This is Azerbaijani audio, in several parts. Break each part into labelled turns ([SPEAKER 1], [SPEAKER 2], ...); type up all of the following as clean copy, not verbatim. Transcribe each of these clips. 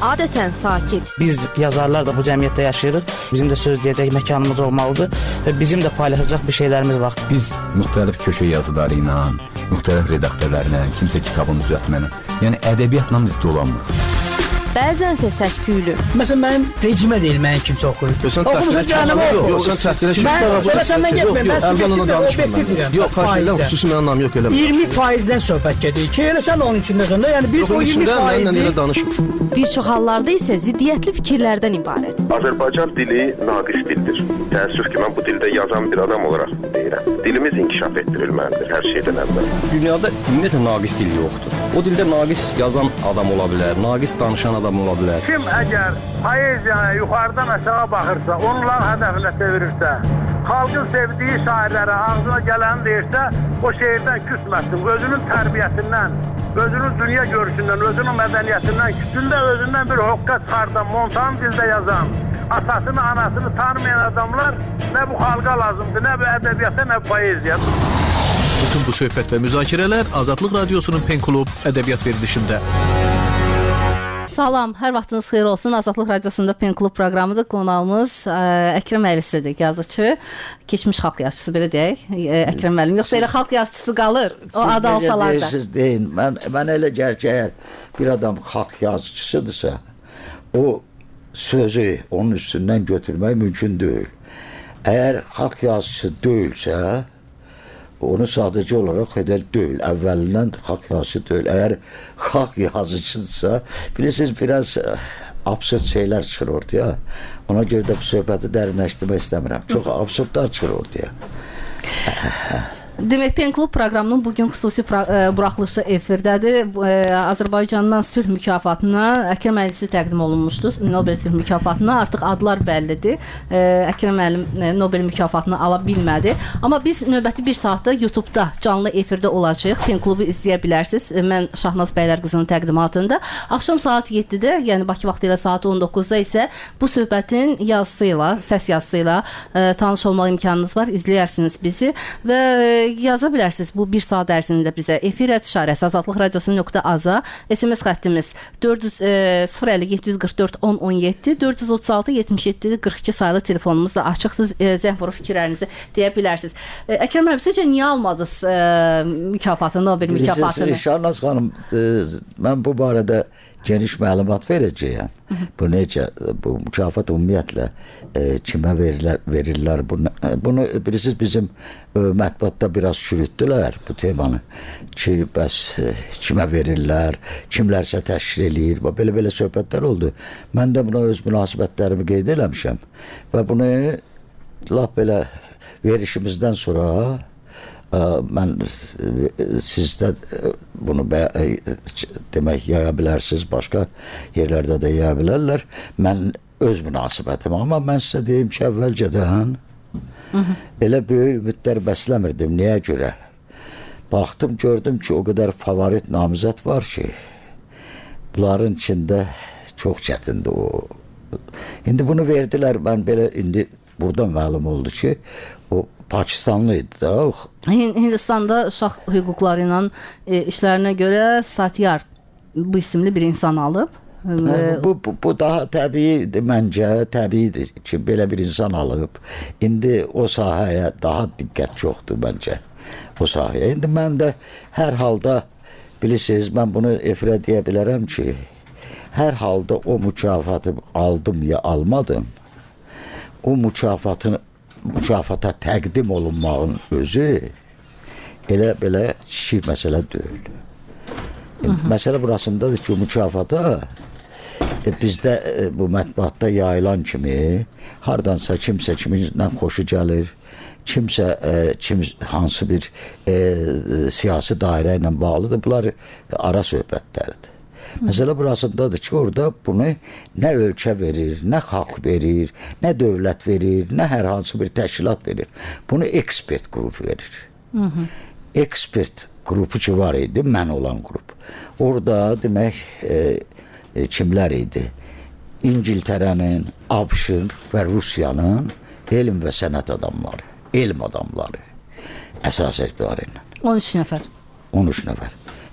[SPEAKER 1] adətən sakit.
[SPEAKER 2] Biz yazarlar da bu cəmiyyətdə yaşayırıq. Bizim də söz deyəcək məkanımız olmalıdır və bizim də paylaşacaq bir şeylərimiz var.
[SPEAKER 3] Biz müxtəlif köşə yazıları ilə, müxtəlif redaktörlərlə, kimsə kitabını düzəltməklə, yəni ədəbiyyatla biz dolanmırıq.
[SPEAKER 1] Bəzənsə səs-küylü.
[SPEAKER 4] Məsələn, mənim rejimə deyil, mənim kimsə oxuyur.
[SPEAKER 5] Oxumusun canım oxu. Yox, sən təhqilə
[SPEAKER 4] mən səndən getməyim, mən subjektiv və obyektiv deyirəm.
[SPEAKER 5] Yox, xarşıyla xüsusi mənim anlam yox eləmə.
[SPEAKER 4] 20%-dən söhbət gedir ki, elə sən onun içindəsən də, yəni biz o 20%-i...
[SPEAKER 1] Bir çox hallarda isə ziddiyyətli fikirlərdən ibarət.
[SPEAKER 6] Azərbaycan dili naqis dildir. Təəssüf ki, mən bu dildə yazan bir adam olaraq deyirəm. Dilimiz inkişaf etdirilməlidir hər şeydən əvvəl.
[SPEAKER 7] Dünyada ümumiyyətlə naqis dil yoxdur. O dildə naqis yazan adam ola bilər, naqis danışan adam ola bilər.
[SPEAKER 8] Kim əgər poeziyaya yuxarıdan aşağı baxırsa, onlar hədəfinə çevirirsə, xalqın sevdiyi şairlərə ağzına gələni deyirsə, o şeirdən küsməsin. Özünün tərbiyəsindən, özünün dünya görüşündən, özünün mədəniyyətindən, küçündə özündən bir hoqqa çıxardan, montan dildə yazan, atasını, anasını tanımayan adamlar nə bu xalqa lazımdır, nə bu ədəbiyyata, nə bu poeziya.
[SPEAKER 5] Bütün bu söhbət və müzakirələr Azadlıq Radiosunun Pen Klub ədəbiyyat verilişində.
[SPEAKER 9] Salam, hər vaxtınız xeyir olsun. Azadlıq Radiosunda Pen Klub proqramıdır. Qonağımız Əkrəm Əlisidir, yazıcı, keçmiş xalq yazıcısı, belə deyək. Əkrəm müəllim, yoxsa elə xalq yazıcısı qalır, o adı alsalar da.
[SPEAKER 10] Siz deyin, mən elə gəlir ki, əgər bir adam xalq yazıcısıdırsa, o sözü onun üstündən götürmək mümkün deyil. Əgər xalq yazıcısı deyilsə, onu sadəcə olaraq edəl deyil. Əvvəlindən xalq yazıcı deyil. Əgər xalq yazıcıdırsa, bilirsiniz, biraz absurd şeylər çıxır ortaya. Ona görə də bu söhbəti dərinləşdirmək istəmirəm. Çox absurdlar çıxır ortaya.
[SPEAKER 9] Demək, Pen Klub proqramının bugün xüsusi buraxılışı efirdədir. Azərbaycandan sülh mükafatına Əkrəm Əlisi təqdim olunmuşdur. Nobel sülh mükafatına artıq adlar bəllidir. Əkrəm müəllim Nobel mükafatını ala bilmədi. Amma biz növbəti bir saatda YouTube-da canlı efirdə olacağıq. Pen Klubu izləyə bilərsiniz. Mən Şahnaz Bəylər qızının təqdimatında. Axşam saat 7-də, yəni Bakı vaxtı ilə saat 19-da isə bu söhbətin yazısıyla, səs yazısıyla tanış olmaq imkanınız var. İzləyərsiniz bizi və yaza bilərsiniz bu bir saat ərzində bizə. Efir işarəsi azadlıqradiosu.az-a, SMS xəttimiz 050-744-1017, 436-77-42 sayılı telefonumuz da açıqdır. Zəng vurub fikirlərinizi deyə bilərsiniz. Əkrəm müəllim, sizcə niyə almadınız mükafatını, Nobel mükafatını?
[SPEAKER 10] Şahnaz xanım, mən bu barədə geniş məlumat verəcəyəm. Bu necə, bu mükafat ümumiyyətlə kimə verirlər? Bunu bilirsiniz, bizim mətbuatda biraz çürütdülər bu temanı ki, bəs kimə verirlər, kimlərsə təşkil eləyir, belə söhbətlər oldu. Mən də buna öz münasibətlərimi qeyd eləmişəm və bunu lap belə verişimizdən sonra mən sizdə bunu demək yaya bilərsiniz, başqa yerlərdə də yaya bilərlər. Mən öz münasibətim, amma mən sizə deyim ki, əvvəlcədən elə böyük ümidlər bəsləmirdim. Niyə görə? Baxdım, gördüm ki, o qədər favorit namizət var ki, bunların içində çox çətindir o. İndi bunu verdilər, mən belə indi burada məlum oldu ki, o Pakistanlı idi da.
[SPEAKER 9] Hindistanda uşaq hüquqları ilə işlərinə görə Satyar bu isimli bir insan alıb.
[SPEAKER 10] Bu daha təbiidir məncə, təbiidir ki, belə bir insan alıb. İndi o sahəyə daha diqqət çoxdur məncə, o sahəyə. İndi mən də hər halda, bilirsiniz, mən bunu efirə deyə bilərəm ki, hər halda o mükafatı aldım ya almadım, o mükafata təqdim olunmağın özü elə belə kiçik məsələ deyil. Məsələ burasındadır ki, mükafata bizdə bu mətbuatda yayılan kimi hardansa kimsə kiminlə xoşu gəlir, kimsə hansı bir siyasi dairə ilə bağlıdır. Bunlar ara söhbətlərdir. Məsələ burasındadır ki, orada bunu nə ölkə verir, nə xalq verir, nə dövlət verir, nə hər hansı bir təşkilat verir. Bunu ekspert qrupu verir. Ekspert qrupu ki var idi, mən olan qrup. Orada demək kimlər idi? İngiltərənin, ABŞ-ın və Rusiyanın elm və sənət adamları, elm adamları əsas etibarı ilə.
[SPEAKER 9] 13 nəfər.
[SPEAKER 10] 13 nəfər.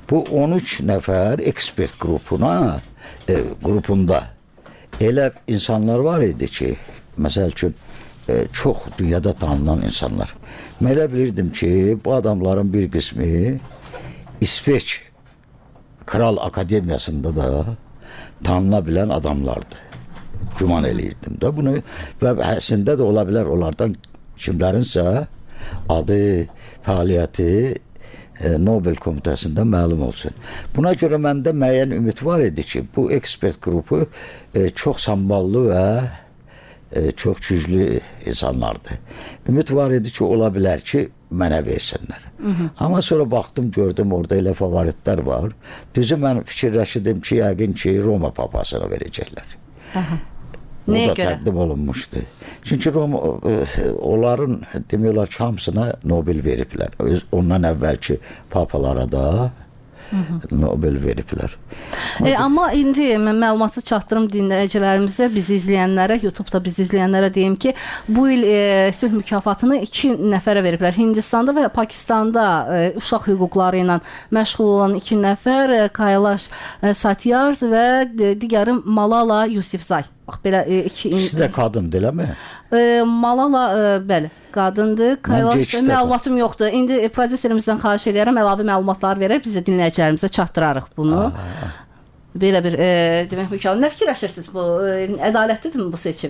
[SPEAKER 10] bu 13 nəfər ekspert qrupunda elə insanlar var idi ki, məsəl üçün çox dünyada tanınan insanlar. Mən elə bilirdim ki, bu adamların bir qismi İsveç Kral Akademiyasında da tanına bilən adamlardı. Güman eləyirdim də bunu və əslində də ola bilər onlardan kimlərinsə adı, fəaliyyəti Nobel komitəsində məlum olsun. Buna görə məndə müəyyən ümid var idi ki, bu ekspert qrupu çox samballı və çox güclü insanlardır. Ümid var idi ki, ola bilər ki, mənə versinlər. Amma sonra baxdım, gördüm, orada elə favoritlər var. Düzü mən fikirləşirdim ki, yəqin ki, Roma papasına verəcəklər. O da təqdim olunmuşdu. Çünki onların demək olar ki, hamısına Nobel veriblər. Ondan əvvəlki papalara da Nobel veriblər.
[SPEAKER 9] Amma indi mən məlumatı çatdırım dinləyicilərimizə, bizi izləyənlərə, YouTube-da bizi izləyənlərə deyim ki, bu il sülh mükafatını 2 nəfərə veriblər. Hindistanda və Pakistanda uşaq hüquqları ilə məşğul olan 2 nəfər, Kailash Satyarth və digəri Malala Yousafzai. Bax, belə 2...
[SPEAKER 10] İkisi də qadındır, eləmi?
[SPEAKER 9] Malala, bəli, qadındır. Kailash məlumatım yoxdur. İndi prodüserimizdən xahiş edərəm, əlavə məlumatlar verək, biz də dinləyicilərimizə çatdırarıq bunu. Belə bir demək mükəmməl. Nə fikirləşirsiniz bu? Ədalətlidirmi bu seçim?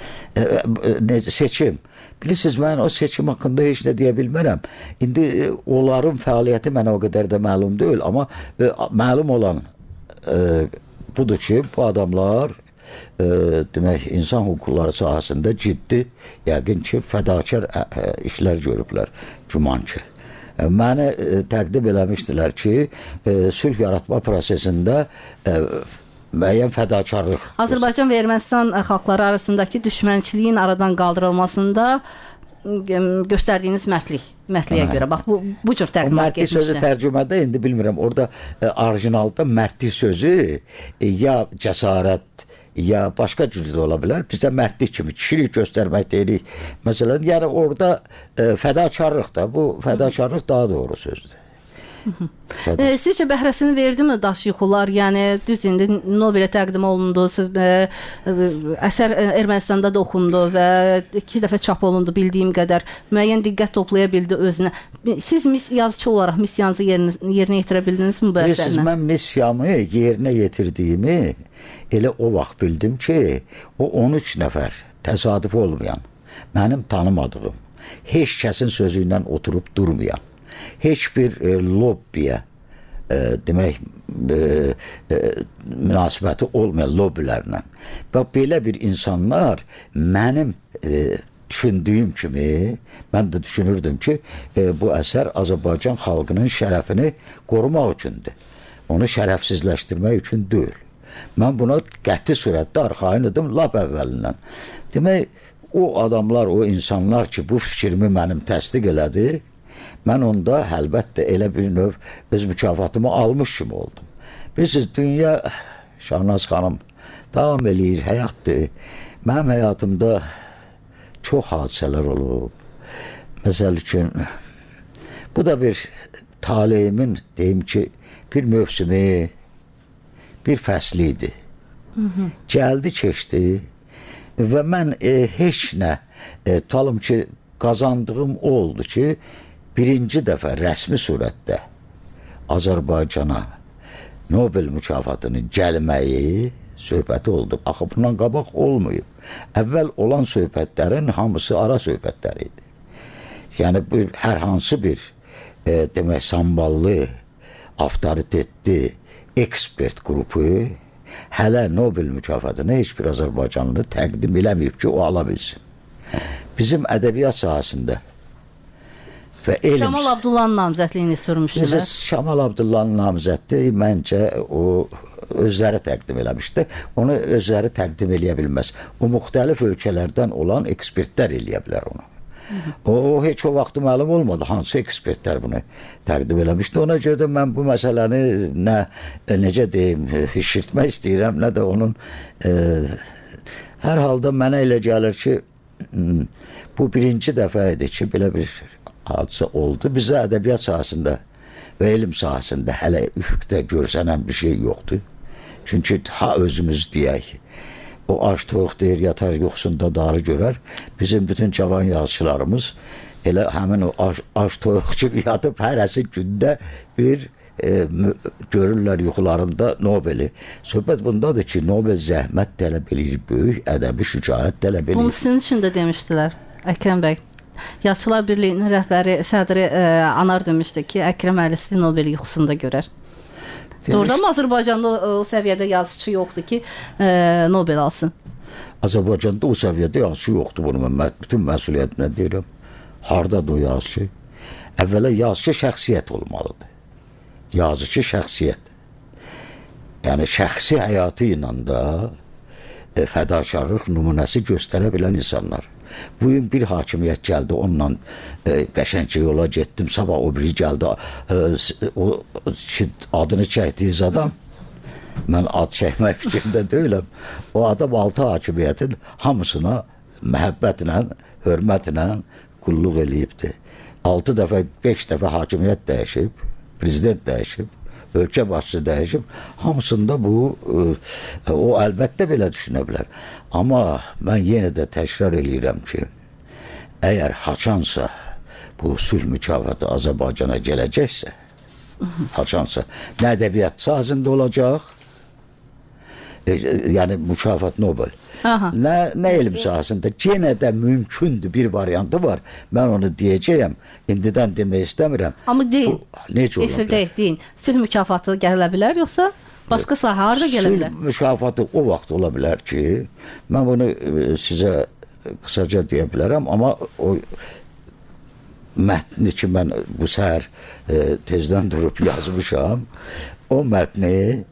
[SPEAKER 10] Seçim. Bilirsiniz, mən o seçim haqqında heç nə deyə bilmərəm. İndi onların fəaliyyəti mənə o qədər də məlum deyil, amma məlum olan budur ki, bu adamlar demək, insan hüquqları sahəsində ciddi, yəqin ki, fədakar işlər görüblər, güman ki. Məni təqdim eləmişdilər ki, sülh yaratma prosesində müəyyən fədakarlıq.
[SPEAKER 9] Azərbaycan və Ermənistan xalqları arasındakı düşmənçiliyin aradan qaldırılmasında göstərdiyiniz mərdliyə görə. Bax, bu cür təqdimat
[SPEAKER 10] getmişdir. Mərdlik sözü tərcümədə, indi bilmirəm, orada orijinalda mərdlik sözü ya cəsarət, ya başqa cürdə ola bilər. Bizdə mərdlik kimi kişilik göstərmək deyirik. Məsələn, yəni orada fədakarlıq da, bu fədakarlıq daha doğru sözdür.
[SPEAKER 9] Sizcə bəhrəsini verdimi daş yuxular? Yəni düz indi Nobelə təqdim olundu, əsər Ermənistanda da oxundu və 2 dəfə çap olundu bildiyim qədər. Müəyyən diqqət toplaya bildi özünə. Siz yazıcı olaraq missiyanızı yerinə yetirə bildiniz mi bu əsərlə?
[SPEAKER 10] Bilirsiniz, mən missiyamı yerinə yetirdiyimi elə o vaxt bildim ki, o 13 nəfər təsadüf olmayan, mənim tanımadığım, heç kəsin sözü ilə oturub durmayan, heç bir lobbiyə demək münasibəti olmayan lobbilərlə və belə bir insanlar mənim düşündüyüm kimi, mən də düşünürdüm ki, bu əsər Azərbaycan xalqının şərəfini qorumaq üçündür. Onu şərəfsizləşdirmək üçün deyil. Mən buna qəti surətdə arxayın idim lap əvvəlindən. Demək, o adamlar, o insanlar ki, bu fikrimi mənim təsdiq elədi, mən onda əlbəttə elə bir növ öz mükafatımı almış kimi oldum. Bilirsiniz, dünya, Şahnaz xanım, davam eləyir, həyatdır. Mənim həyatımda çox hadisələr olub. Məsəl üçün, bu da bir taleyimin, deyim ki, bir mövsümü, bir fəsli idi. Gəldi, keçdi və mən heç nə, tutalım ki, qazandığım oldu ki, birinci dəfə rəsmi surətdə Azərbaycana Nobel mükafatının gəlməyi söhbəti oldu. Axı, bundan qabaq olmayıb. Əvvəl olan söhbətlərin hamısı ara söhbətləri idi. Yəni, hər hansı bir demək, samballı, avtoritetli, ekspert qrupu hələ Nobel mükafatını heç bir Azərbaycanlı təqdim eləməyib ki, o ala bilsin. Bizim ədəbiyyat sahəsində və elm...
[SPEAKER 9] Şamal Abdullahın namizədliyini sürmüşdülər.
[SPEAKER 10] Şamal Abdullahın namizədliyi məncə o özləri təqdim eləmişdi. Onu özləri təqdim eləyə bilməz. O müxtəlif ölkələrdən olan ekspertlər eləyə bilər onu. O heç o vaxtı məlum olmadı hansı ekspertlər bunu təqdim eləmişdi. Ona görə də mən bu məsələni necə deyim, şişirtmək istəyirəm, nə də onun hər halda mənə elə gəlir ki, bu birinci dəfə idi ki, belə bir hadisə oldu. Bizə ədəbiyyat sahəsində və elm sahəsində hələ üfüqdə görsənən bir şey yoxdur. Çünki ha özümüz deyək, o aç toyuq deyir, yatar yoxsunda darı görər. Bizim bütün cavan yazıçılarımız elə həmin o aç toyuq kimi yatıb hərəsi gündə bir görürlər yuxularında Nobeli. Söhbət bundadır ki, Nobel zəhmət tələb edir, böyük ədəbi şücaət tələb edir.
[SPEAKER 9] Bunu sizin üçün də demişdilər, Əkrəm bəy. Yazıçılar Birliyinin rəhbəri, sədri Anar demişdi ki, Əkrəm Əlisi Nobeli yuxusunda görər. Doğrudan Azərbaycanda o səviyyədə yazıçı yoxdur ki, Nobel alsın.
[SPEAKER 10] Azərbaycanda o səviyyədə yazıçı yoxdur. Bunu mən bütün məsuliyyətimlə deyirəm. Hardadır o yazıçı? Əvvəla yazıçı şəxsiyyət olmalıdır. Yazıcı şəxsiyyət. Yəni şəxsi həyatı ilə də fədakarlıq nümunəsi göstərə bilən insanlar. Bu gün bir hakimiyyət gəldi, onunla qəşəng yola getdim, sabah o biri gəldi, o adını çəkdiyiz adam, mən ad çəkmək fikrində deyiləm, o adam 6 hakimiyyətin hamısına məhəbbətlə, hörmətlə qulluq eləyibdir. 6 dəfə, 5 dəfə hakimiyyət dəyişib, prezident dəyişib, ölkə başçısı dəyişib, hamısında bu, o əlbəttə belə düşünə bilər. Amma mən yenə də təkrar eləyirəm ki, əgər haçansa bu sülh mükafatı Azərbaycana gələcəksə, haçansa, nə ədəbiyyat sahəsində olacaq, yəni mükafat Nobel, nə elm sahəsində, yenə də mümkündür, bir variantı var. Mən onu deyəcəyəm, indidən demək istəmirəm.
[SPEAKER 9] Amma deyin,
[SPEAKER 10] necə ola bilər?
[SPEAKER 9] Deyin, sülh mükafatı gələ bilər, yoxsa başqa sahə harada gələ bilər?
[SPEAKER 10] Sülh mükafatı o vaxt ola bilər ki, mən bunu sizə qısaca deyə bilərəm, amma o mətni ki, mən bu səhər tezdən durub yazmışam, o mətnin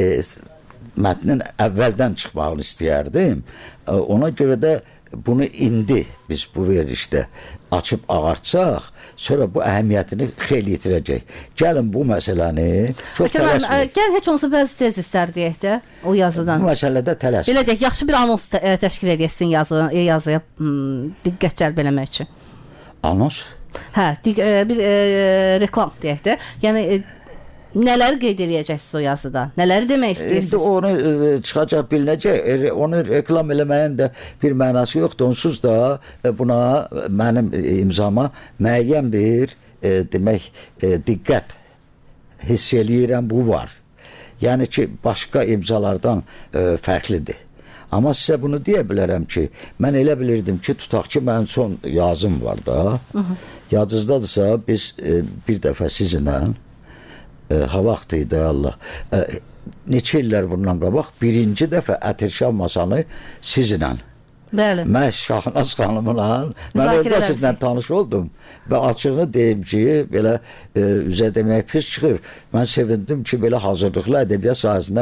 [SPEAKER 10] əvvəldən çıxmağını istəyərdim. Ona görə də bunu indi biz bu verilişdə açıb ağartsaq, sonra bu əhəmiyyətini xeyli yitirəcək. Gəlin bu məsələni çox tələsməyək.
[SPEAKER 9] Gəl heç olsa bəzi tezislər deyək də o yazıdan.
[SPEAKER 10] Bu məsələdə tələsməyək.
[SPEAKER 9] Belə deyək, yaxşı bir anons təşkil edəsin yazıya diqqət cəlb eləmək üçün.
[SPEAKER 10] Anons?
[SPEAKER 9] Hə, bir reklam deyək də. Yəni nələri qeyd eləyəcəksiniz o yazıda? Nələri demək istəyirsiniz?
[SPEAKER 10] İndi onu çıxacaq bilinəcək. Onu reklam eləməyin də bir mənası yoxdur. Onsuz da buna mənim imzama müəyyən bir demək diqqət hiss eləyirəm, bu var. Yəni ki, başqa imzalardan fərqlidir. Amma sizə bunu deyə bilərəm ki, mən elə bilirdim ki, tutaq ki, mənim son yazım var da. Yadınızdadırsa, biz bir dəfə sizinlə ha vaxtıydı Allah. Neçə illər bundan qabaq birinci dəfə Ətirşah masanı sizinlə.
[SPEAKER 9] Bəli.
[SPEAKER 10] Mən Şahnaz xanımla, mən orada sizlə tanış oldum və açığını deyim ki, belə üzə demək pis çıxır. Mən sevindim ki, belə hazırlıqlı ədəbiyyat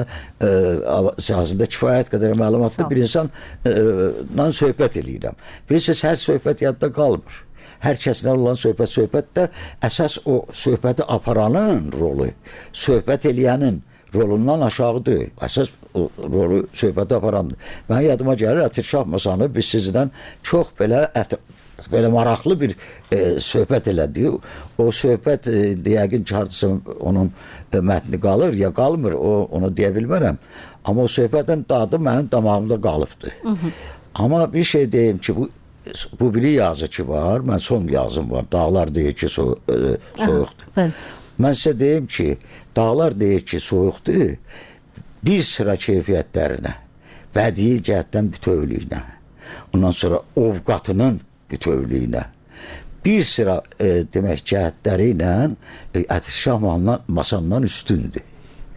[SPEAKER 10] sahəsində kifayət qədər məlumatlı bir insanla söhbət eləyirəm. Bilirsiniz, hər söhbət yadda qalmır. Hər kəslə olan söhbətdə əsas o söhbəti aparanın rolu, söhbət eləyənin rolundan aşağı deyil. Əsas rolu söhbəti aparandır. Mən yadıma gəlir, Ətirşah masanı biz sizdən çox belə maraqlı bir söhbət elədik. O söhbət yəqin ki, hardasa onun mətni qalır ya qalmır, onu deyə bilmərəm. Amma o söhbətin dadı mənim damağımda qalıbdır. Amma bir şey deyim ki, bu biri yazı ki var, mən son yazım var, Dağlar deyir ki soyuqdur. Mən sizə deyim ki, Dağlar deyir ki soyuqdur, bir sıra keyfiyyətlərinə, bədii cəhətdən bütövlüyünə, ondan sonra ovqatının bütövlüyünə, bir sıra demək cəhətləri ilə Ətirşah masandan üstündür.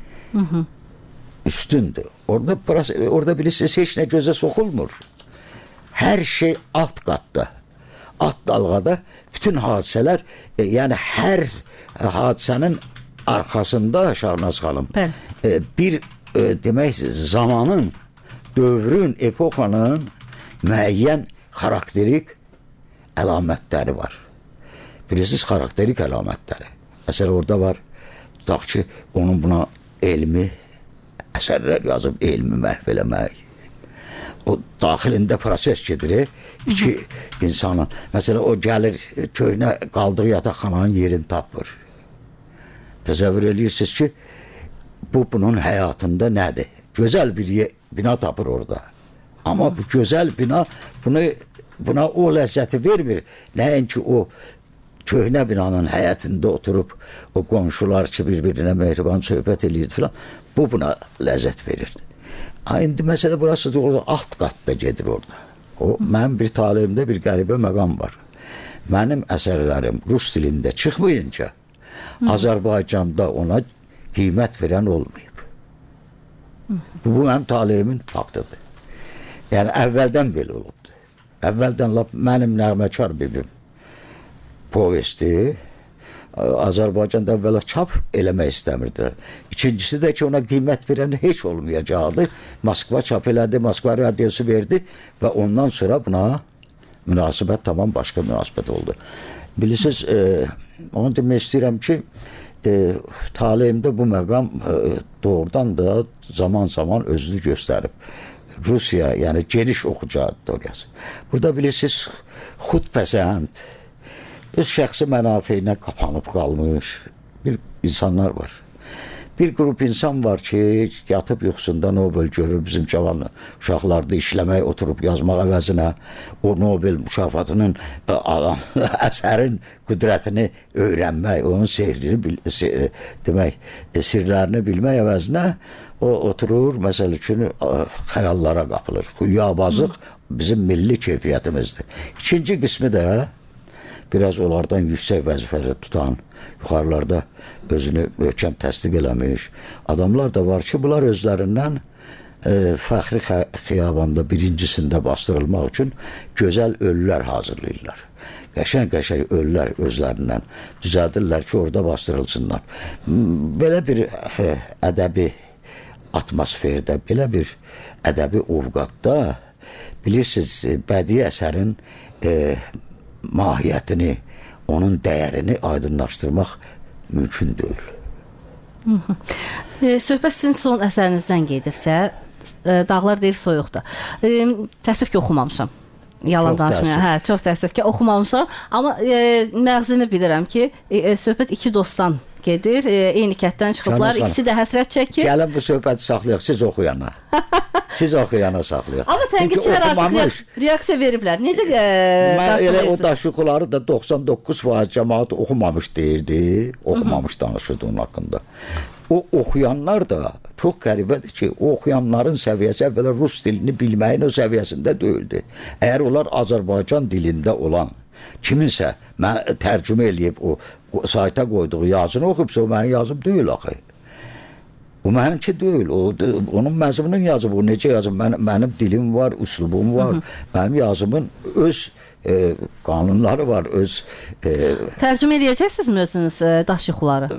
[SPEAKER 10] Üstündür. Orada bilirsiniz, heç nə gözə soxulmur. Hər şey alt qatda, alt dalğada bütün hadisələr, yəni hər hadisənin arxasında Şahnaz xanım bir demək zamanın, dövrün, epoxanın müəyyən xarakterik əlamətləri var. Bilirsiniz, xarakterik əlamətləri. Məsələn, orada var, tutaq ki, onun buna elmi əsərlər yazıb, elmi məhv eləmək. O daxilində proses gedir, iki insanın. Məsələn, o gəlir, köynə qaldığı yataqxananın yerini tapır. təsəvvür edirsiniz ki, bunun həyatında nədir? Gözəl bir bina tapır orada. Amma bu gözəl bina buna o ləzzəti vermir. Nəinki o köhnə binanın həyətində oturub o qonşular ki, bir-birinə mehriban söhbət eləyirdi filan. Bu buna ləzzət verirdi. İndi məsələ burası orada alt qatda gedir orada. O mənim bir taleyimdə bir qəribə məqam var. Mənim əsərlərim rus dilində çıxmayınca Azərbaycanda ona qiymət verən olmayıb. Bu mənim taleyimin faktıdır. Yəni əvvəldən belə olubdu. Əvvəldən mənim Nəğməkar bibim povesti Azərbaycanda əvvəla çap eləmək istəmirdilər. İkincisi də ki, ona qiymət verən heç olmayacaqdı. Moskva çap elədi, Moskva radiosu verdi və ondan sonra buna münasibət tamam başqa münasibət oldu. Bilirsiniz, onu demək istəyirəm ki, taleyimdə bu məqam doğrudan da zaman-zaman özünü göstərib. Rusiya, yəni geniş oxucu auditoriyası. Burada bilirsiniz, xudpəsənd, öz şəxsi mənafeyinə qapanıb qalmış bir insanlar var. Bir qrup insan var ki, yatıb yuxusunda Nobel görür, bizim cavan uşaqlarda işləmək, oturub yazmaq əvəzinə o Nobel mükafatının əsərin qüdrətini öyrənmək, onun sehrini demək, sirlərini bilmək əvəzinə o oturur, məsəl üçün xəyallara qapılır. Xülyabazlıq bizim milli keyfiyyətimizdir. İkinci qismi də biraz onlardan yüksək vəzifədə tutan, yuxarılarda özünü möhkəm təsdiq eləmiş adamlar da var ki, bunlar özlərindən fəxri xiyabanda birincisində bastırılmaq üçün gözəl ölülər hazırlayırlar. Qəşəng ölülər özlərindən düzəldirlər ki, orada bastırılsınlar. Belə bir ədəbi atmosferdə, belə bir ədəbi ovqatda bilirsiniz, bədii əsərin mahiyyətini, onun dəyərini aydınlaşdırmaq mümkün deyil.
[SPEAKER 9] Söhbət sizin son əsərinizdən gedirsə, Dağlar deyir soyuqdur. Təəssüf ki, oxumamışam. Yalan danışmıyorum. Hə, çox təəssüf ki, oxumamışam. Amma məğzini bilirəm ki, söhbət iki dostdan gedir. Eyni kətdən çıxıblar. İkisi də həsrət çəkir.
[SPEAKER 10] Gəlin bu söhbəti saxlayaq, siz oxuyana. Siz oxuyana saxlayaq.
[SPEAKER 9] Amma tənqidçilər artıq reaksiya veriblər. Necə
[SPEAKER 10] elə o daşıqları da 99% cəmaat oxumamış deyirdi. Oxumamış danışırdı onun haqqında. O oxuyanlar da çox qəribədir ki, o oxuyanların səviyyəsi əvvəla rus dilini bilməyin o səviyyəsində deyildi. Əgər onlar Azərbaycan dilində olan kiminsə tərcümə eləyib o sayta qoyduğu yazını oxuyubsa, o mənim yazım deyil axı. Bu mənimki deyil. Onun məzmunun yazıb, o necə yazıb? Mənim dilim var, üslubum var. Mənim yazımın öz qanunları var, öz...
[SPEAKER 9] Tərcümə eləyəcəksiniz özünüz daşıqları?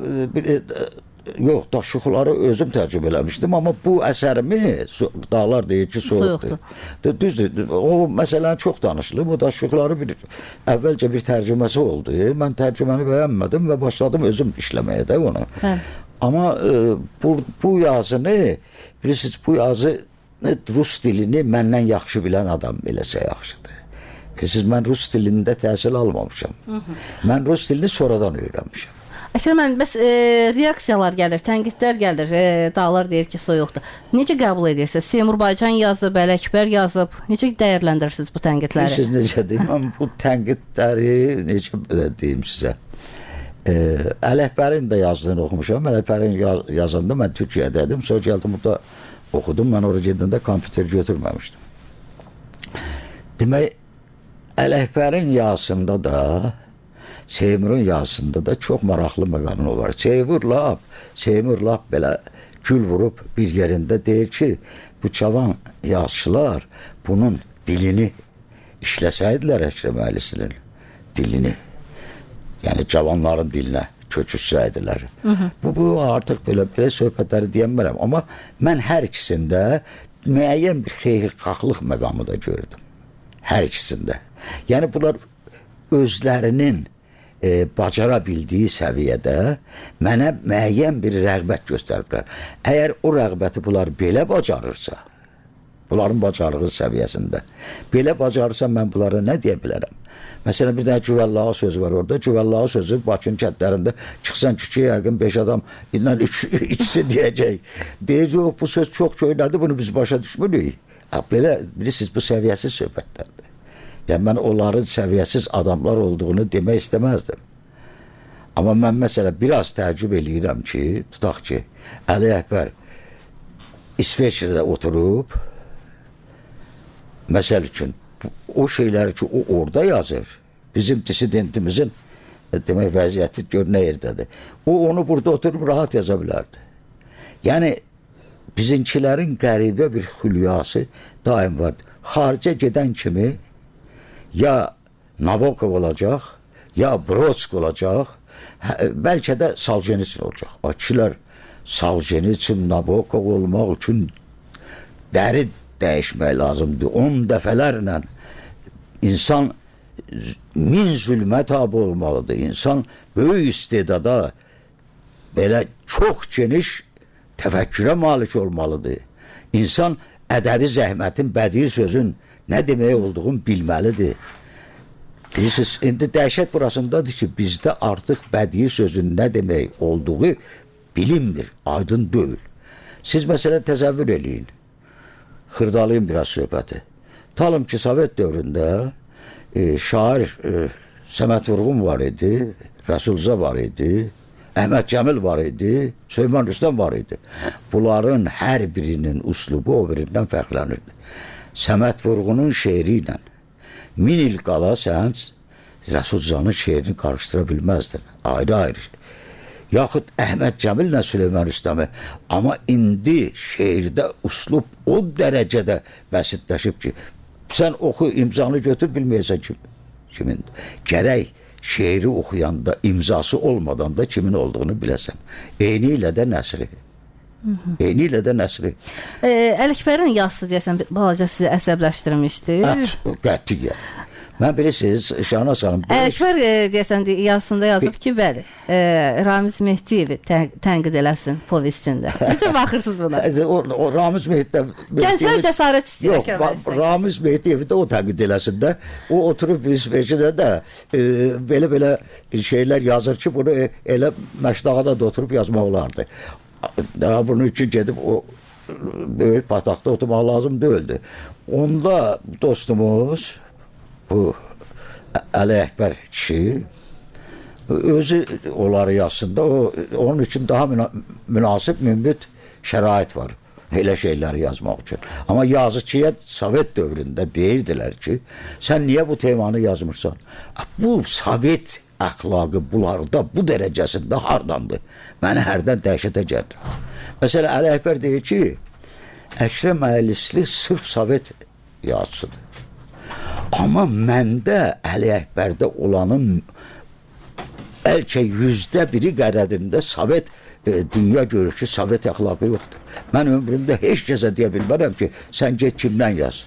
[SPEAKER 10] Yox, daşıqları özüm tərcümə eləmişdim, amma bu əsərimi Dağlar deyir ki, soyuqdur. Düzdür, o məsələni çox danışılıb, o daşıqları əvvəlcə bir tərcüməsi oldu. Mən tərcüməni bəyənmədim və başladım özüm işləməyə də onu. Amma bu yazını, bilirsiniz, bu yazı rus dilini məndən yaxşı bilən adam eləsə yaxşıdır. Bilirsiniz, mən rus dilində təhsil almamışam. Mən rus dilini sonradan öyrənmişəm.
[SPEAKER 9] Əkrəm müəllim, bəs reaksiyalar gəlir, tənqidlər gəlir, Dağlar deyir ki, soyuqdur. Necə qəbul edirsiniz? Seymur Baycan yazıb, Ələkbər yazıb. Necə dəyərləndirirsiniz bu tənqidləri?
[SPEAKER 10] Siz necə deyim, amma bu tənqidləri necə deyim sizə? Ələkbərin də yazdığını oxumuşam. Ələkbərin yazanda mən Türkiyədəydim. Sonra gəldim burada oxudum. Mən oraya gedəndə kompüter götürməmişdim. Demək, Ələkbərin yazısında da Seymurun yazısında da çox maraqlı məqamı var. Seymur lap belə gül vurub bir yerində deyir ki, bu cavan yazıçılar bunun dilini işləsəydilər Əkrəm Əllisinin dilini, yəni cavanların dilinə köçürsəydilər. Bu artıq belə söhbətləri deyəmərəm. Amma mən hər ikisində müəyyən bir xeyirxahlıq məqamı da gördüm. Hər ikisində. Yəni bunlar özlərinin bacara bildiyi səviyyədə mənə müəyyən bir rəğbət göstəriblər. Əgər o rəğbəti bunlar belə bacarırsa, bunların bacarığı səviyyəsində, belə bacarırsa mən bunlara nə deyə bilərəm? Məsələn, bir dənə Cüvəllağı sözü var orada. Cüvəllağı sözü Bakının kəndlərində çıxsan küçəyə yəqin 5 adam ilə ikisi deyəcək. Deyir, yox, bu söz çox köynədir, bunu biz başa düşmürük. Belə, bilirsiniz, bu səviyyəsiz söhbətlərdir. Yəni, mən onların səviyyəsiz adamlar olduğunu demək istəməzdim. Amma mən məsələ biraz təəccüb eləyirəm ki, tutaq ki, Əli Əkbər İsveçrədə oturub, məsəl üçün, o şeyləri ki, o orada yazır, bizim disidentimizin demək vəziyyəti gör nə yerdədir. O onu burada oturub rahat yaza bilərdi. Yəni bizimkilərin qəribə bir xülyası daim vardır. Xaricə gedən kimi ya Nabokov olacaq, ya Brodsk olacaq, bəlkə də Solzhenitsin olacaq. Kişilər Solzhenitsin, Nabokov olmaq üçün dəri dəyişmək lazımdır. 10 dəfələrlə insan 1000 zülmə tabi olmalıdır. İnsan böyük istedada belə çox geniş təfəkkürə malik olmalıdır. İnsan ədəbi zəhmətin, bədii sözün nə demək olduğunu bilməlidir. Bilirsiniz, indi dəhşət burasındadır ki, bizdə artıq bədii sözün nə demək olduğu bilinmir, aydın deyil. Siz məsələ təsəvvür eləyin. Xırdalayım biraz söhbəti. Talım ki, Sovet dövründə şair Səməd Vurğun var idi, Rəsulza var idi, Əhməd Cəmil var idi, Süleyman Rüstəm var idi. Bunların hər birinin uslubu o birindən fərqlənirdi. Səməd Vurğunun şeiri ilə 1000 il qala sən Rəsulzanın şeirini qarışdıra bilməzdin. Ayrı-ayrı. Yaxud Əhməd Cəmillə Süleyman Rüstəmi. Amma indi şeirdə uslub o dərəcədə bəsitləşib ki, sən oxu, imzanı götür, bilməyəsən kimin. Gərək şeiri oxuyanda imzası olmadan da kimin olduğunu biləsən. Eyni ilə də nəsri. Eyni ilə də nəsri.
[SPEAKER 9] Əli Əkbərin yazısı deyəsən balaca sizi əsəbləşdirmişdi.
[SPEAKER 10] Qətiyyən. Mən bilirsiniz, Şahnaz xanım...
[SPEAKER 9] Əkbər deyəsən yazısında yazıb ki, bəli, Ramiz Mehdiyevi tənqid eləsin povestində. Necə baxırsınız buna?
[SPEAKER 10] O Ramiz Mehdiyev...
[SPEAKER 9] Gənclər cəsarət istəyir.
[SPEAKER 10] Yox, Ramiz Mehdiyevi də o tənqid eləsin də. O oturub İsveçrədə də belə-belə şeylər yazır ki, bunu elə Məşdağada da oturub yazmaq olardı. Bunun üçün gedib o böyük bataqda oturmaq lazım deyildi. Onda dostumuz... Bu Əli Əkbər kişi özü onları yazsında onun üçün daha münasib mümbit şərait var elə şeyləri yazmaq üçün. Amma yazıcıya Sovet dövründə deyirdilər ki, sən niyə bu temanı yazmırsan? Bu Sovet əxlaqı bunlarda bu dərəcəsində hardandır? Məni hərdən dəhşətə gəldi. Məsələn, Əli Əkbər deyir ki, Əkrəm Əylisli sırf Sovet yazıcıdır. Amma məndə Əli Əkbərdə olanın bəlkə 100% qədərində Sovet dünya görüşü, Sovet əxlaqı yoxdur. Mən ömrümdə heç kəsə deyə bilmərəm ki, sən get kimdən yaz.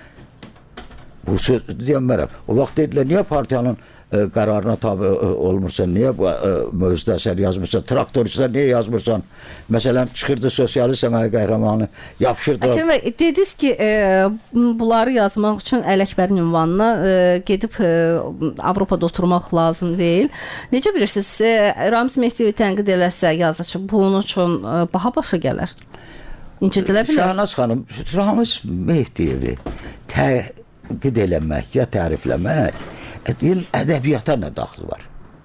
[SPEAKER 10] Bu söz deyəmərəm. O vaxt dedilər, niyə partiyanın qərarına tabi olmursan, niyə mövzuda əsər yazmırsan, traktorçular niyə yazmırsan? Məsələn, çıxırdı sosialist əməyi qəhrəmanı, yapışırdılar.
[SPEAKER 9] Əkəm bəy, dediniz ki, bunları yazmaq üçün Əli Əkbərin ünvanına gedib Avropada oturmaq lazım deyil. Necə bilirsiniz, Ramiz Mehdiyevi tənqid eləsə yazıcı, bunun üçün baha başa gələr? İncidilə bilər?
[SPEAKER 10] Şahnaz xanım, Ramiz Mehdiyevi tənqid eləmək ya tərifləmək ədəbiyyata nə daxlı var?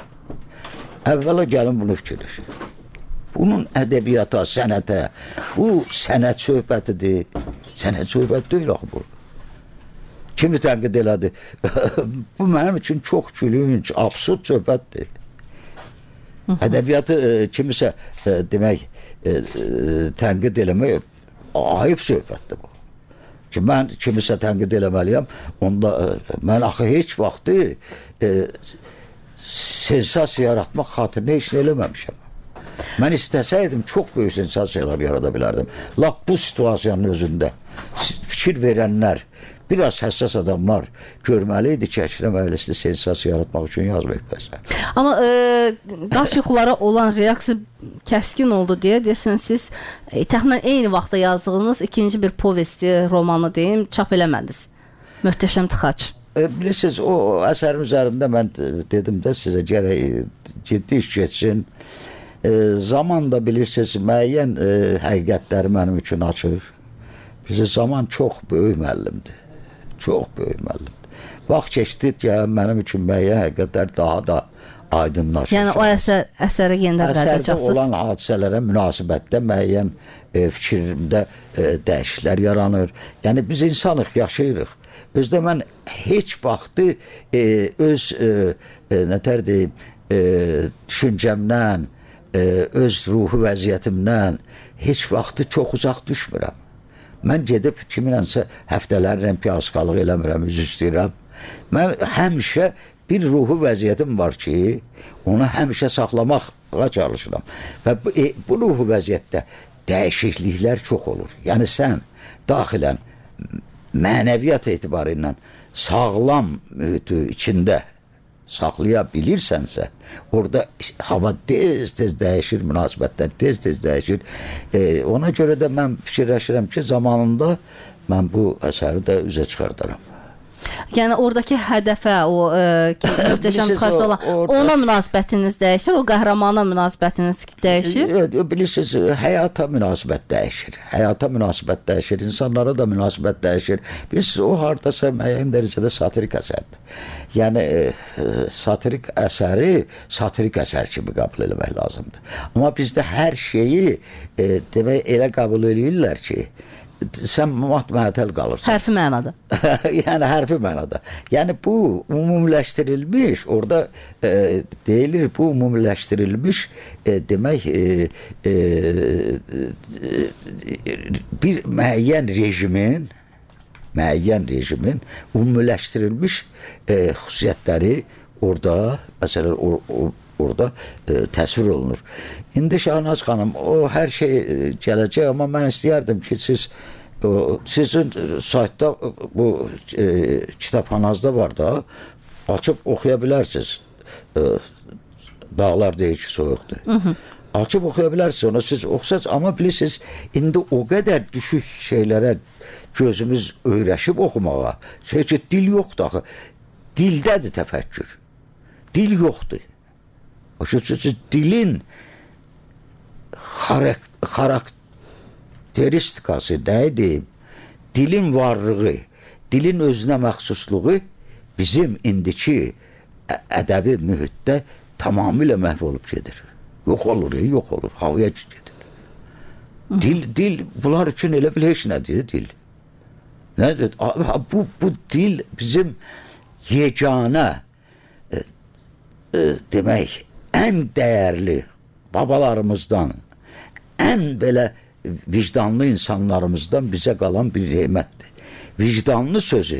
[SPEAKER 10] Əvvəla gəlin bunu fikirləşin. Bunun ədəbiyyata, sənətə, bu sənət söhbətidir. Sənət söhbəti deyil axı bu. Kimi tənqid elədi? Bu mənim üçün çox gülünc, absurd söhbətdir. Ədəbiyyatı kimisə demək tənqid eləmək ayıb söhbətdir bu. Ki, mən kimisə tənqid eləməliyəm, onda mən axı heç vaxtı sensasiya yaratmaq xatirinə heç nə eləməmişəm. Mən istəsəydim, çox böyük sensasiyalar yarada bilərdim. Lap bu situasiyanın özündə fikir verənlər, biraz həssas adamlar görməli idi ki, Əkrəm Əylisli sensasiya yaratmaq üçün yazmayıb.
[SPEAKER 9] Amma daş yuxulara olan reaksiya kəskin oldu deyə desən siz təxminən eyni vaxtda yazdığınız ikinci bir povesti, romanı deyim, çap eləmədiniz. Möhtəşəm Tıxac.
[SPEAKER 10] bilirsiniz, o əsərin üzərində mən dedim də sizə gərək ciddi iş geçsin. Zaman da bilirsiniz, müəyyən həqiqətləri mənim üçün açır. Bizə zaman çox böyük müəllimdir. Çox böyük müəllimdir. Vaxt keçdi ki, mənim üçün müəyyən həqiqətlər daha da aydınlaşır.
[SPEAKER 9] Yəni o əsərə yenidən qayıdacaqsınız.
[SPEAKER 10] Əsərdə olan hadisələrə münasibətdə müəyyən fikrimdə dəyişikliklər yaranır. Yəni biz insanıq, yaşayırıq. Özdə mən heç vaxtı öz nətər deyim, düşüncəmdən, öz ruhu vəziyyətimdən heç vaxtı çox uzaq düşmürəm. Mən gedib kiminənsə həftələrlə piyasqalıq eləmirəm, üzr istəyirəm. Mən həmişə bir ruhu vəziyyətim var ki, onu həmişə saxlamağa çalışıram. Və bu ruhu vəziyyətdə dəyişikliklər çox olur. Yəni sən daxilən mənəviyyat etibarı ilə sağlam mühiti içində saxlaya bilirsənsə, orada hava tez-tez dəyişir, münasibətlər tez-tez dəyişir. Ona görə də mən fikirləşirəm ki, zamanında mən bu əsəri də üzə çıxardaram.
[SPEAKER 9] Yəni oradakı hədəfə, o möhtəşəm xaçda olan, ona münasibətiniz dəyişir, o qəhrəmana münasibətiniz dəyişir?
[SPEAKER 10] Bilirsiniz, həyata münasibət dəyişir. Həyata münasibət dəyişir, insanlara da münasibət dəyişir. Biz o hardasa müəyyən dərəcədə satirik əsərdir. Yəni satirik əsəri satirik əsər kimi qəbul eləmək lazımdır. Amma bizdə hər şeyi demək elə qəbul eləyirlər ki, sən mat-məətəl qalırsan.
[SPEAKER 9] Hərfi mənada.
[SPEAKER 10] Yəni hərfi mənada. Yəni bu ümumiləşdirilmiş, orada deyilir, bu ümumiləşdirilmiş demək bir müəyyən rejimin ümumiləşdirilmiş xüsusiyyətləri orada, məsələn, orada təsvir olunur. İndi Şahnaz xanım, o hər şey gələcək, amma mən istəyərdim ki, sizin saytda bu kitabxanazda var da, açıb oxuya bilərsiniz. Dağlar deyir ki, soyuqdur. Açıb oxuya bilərsiniz, onu siz oxusaz, amma bilirsiniz, indi o qədər düşük şeylərə gözümüz öyrəşib oxumağa. Ki, dil yoxdur axı. Dildədir təfəkkür. Dil yoxdur. Dilin xarakteristikası nədir? Dilin varlığı, dilin özünə məxsusluğu bizim indiki ədəbi mühitdə tamamilə məhv olub gedir. Yox olur, havaya gedir. Dil bunlar üçün elə bil heç nədir, dil. Nədir? Bu dil bizim yeganə demək, ən dəyərli babalarımızdan, ən belə vicdanlı insanlarımızdan bizə qalan bir nemətdir. Vicdanlı sözü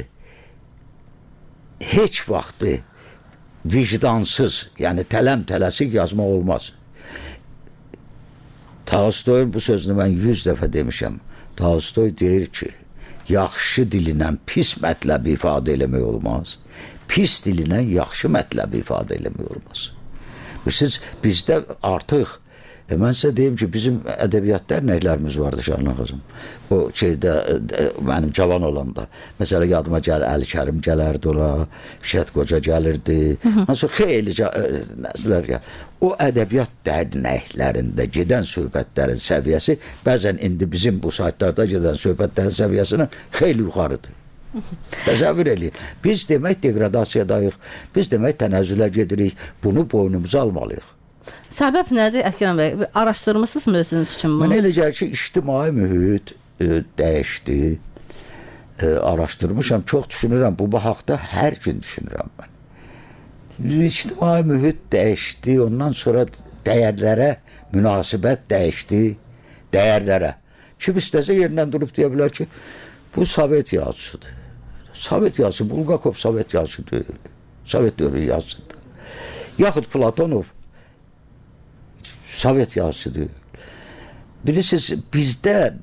[SPEAKER 10] heç vaxtı vicdansız, yəni tələm-tələsik yazmaq olmaz. Tolstoyun bu sözünü mən 100 dəfə demişəm. Tolstoy deyir ki, yaxşı dilinə pis mətləbi ifadə eləmək olmaz. Pis dilinə yaxşı mətləbi ifadə eləmək olmaz. Bizdə artıq, mən sizə deyim ki, bizim ədəbiyyatda nəylərimiz vardı Şahnaz xanım. O şeydə, mənim cavan olanda, məsələ yadıma gəlir, Əli Kərim gələrdi ora, Fişət Qoca gəlirdi, xeyli nəslər gəlir. O ədəbiyyat dərnəklərində gedən söhbətlərin səviyyəsi, bəzən indi bizim bu saytlarda gedən söhbətlərin səviyyəsindən xeyli yuxarıdır. Təsəvvür eləyin. Biz demək degradasiyadayıq, biz demək tənəzzülə gedirik, bunu boynumuza almalıyıq.
[SPEAKER 9] Səbəb nədir Əkrəm bəy? Araşdırmısınızmı özünüz üçün bunu?
[SPEAKER 10] Mən elə gəlir ki, ictimai mühit dəyişdi. Araşdırmışam, çox düşünürəm. Bu haqda hər gün düşünürəm mən. İctimai mühit dəyişdi, ondan sonra dəyərlərə münasibət dəyişdi, dəyərlərə. Kim istəsə yerindən durub deyə bilər ki, bu Sovet yazıcıdır. Sovet yazıcı, Bulgakov Sovet yazıcı deyil. Sovet dövrü yazıcıdır. Yaxud Platonov Sovet yazıcı deyil. Bilirsiniz, bizdə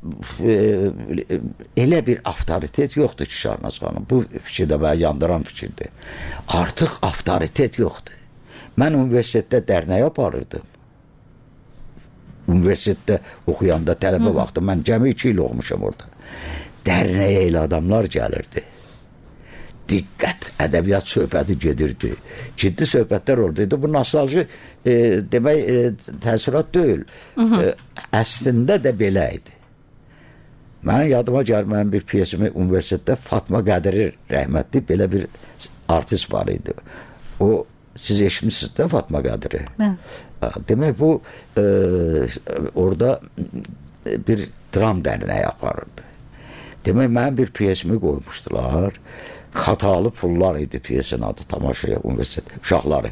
[SPEAKER 10] elə bir avtoritet yoxdur ki, Şahnaz xanım. Bu fikirdə mənə yandıran fikirdir. Artıq avtoritet yoxdur. Mən universitetdə dərnək aparırdım. Universitetdə oxuyanda tələbə vaxtı, mən cəmi 2 il oxumuşam orada. Dərnəyə elə adamlar gəlirdi. diqqət, ədəbiyyat söhbəti gedirdi. Ciddi söhbətlər oradaydı. Bu nostalji demək təəssürat deyil. Əslində də belə idi. Mən yadıma gəlməyən bir piyesimi universitetdə Fatma Qədiri rəhmətli belə bir artist var idi. O, siz eşitmişsiniz də Fatma Qədiri. Demək bu orada bir dram dərnəyi aparırdı. Demək mənim bir piyesimi qoymuşdular. Xatalı pullar idi piyesin adı, tamaşaya universitet uşaqları.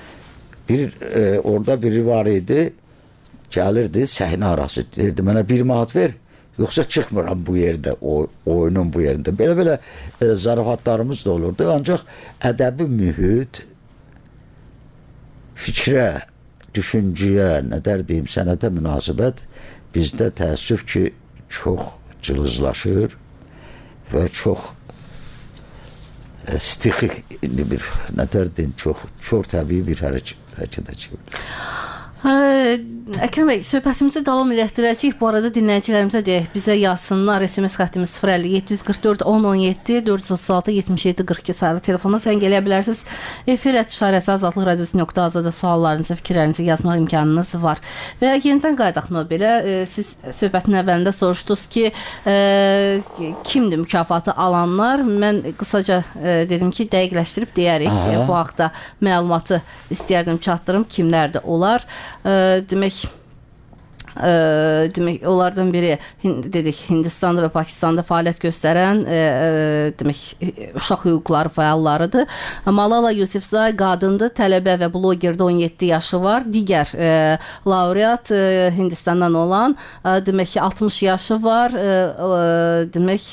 [SPEAKER 10] Orada biri var idi, gəlirdi səhnə arası, deyirdi mənə 1 manat ver, yoxsa çıxmıram bu yerdə, oyunun bu yerində. Belə zarafatlarımız da olurdu, ancaq ədəbi mühit fikrə, düşüncəyə, nə deyim, sənətə münasibət bizdə təəssüf ki, çox cılızlaşır və çox stixik bir, nə deyim, çox təbii bir hərəkətə çevirir.
[SPEAKER 9] Əkrəm bəy, söhbətimizi davam etdirəcəyik. Bu arada dinləyicilərimizə deyək, bizə yazsınlar. SMS xəttimiz 050-744 1017 436 77 42 sayılı telefona zəng eləyə bilərsiniz. Efir @işarəsi azadlıq radiosu.az-da suallarınızı, fikirlərinizi yazmaq imkanınız var. Və yenidən qaydaq Nobelə. Siz söhbətin əvvəlində soruşdunuz ki, kimdir mükafatı alanlar? Mən qısaca dedim ki, dəqiqləşdirib deyərik. Bu haqda məlumatı istəyərdim çatdırım. Kimlərdir onlar? Demək onlardan biri dedik Hindistanda və Pakistanda fəaliyyət göstərən demək uşaq hüquqları fəallarıdır. Malala Yousafzai qadındır, tələbə və blogerdə 17 yaşı var. Digər laureat Hindistandan olan demək 60 yaşı var. Demək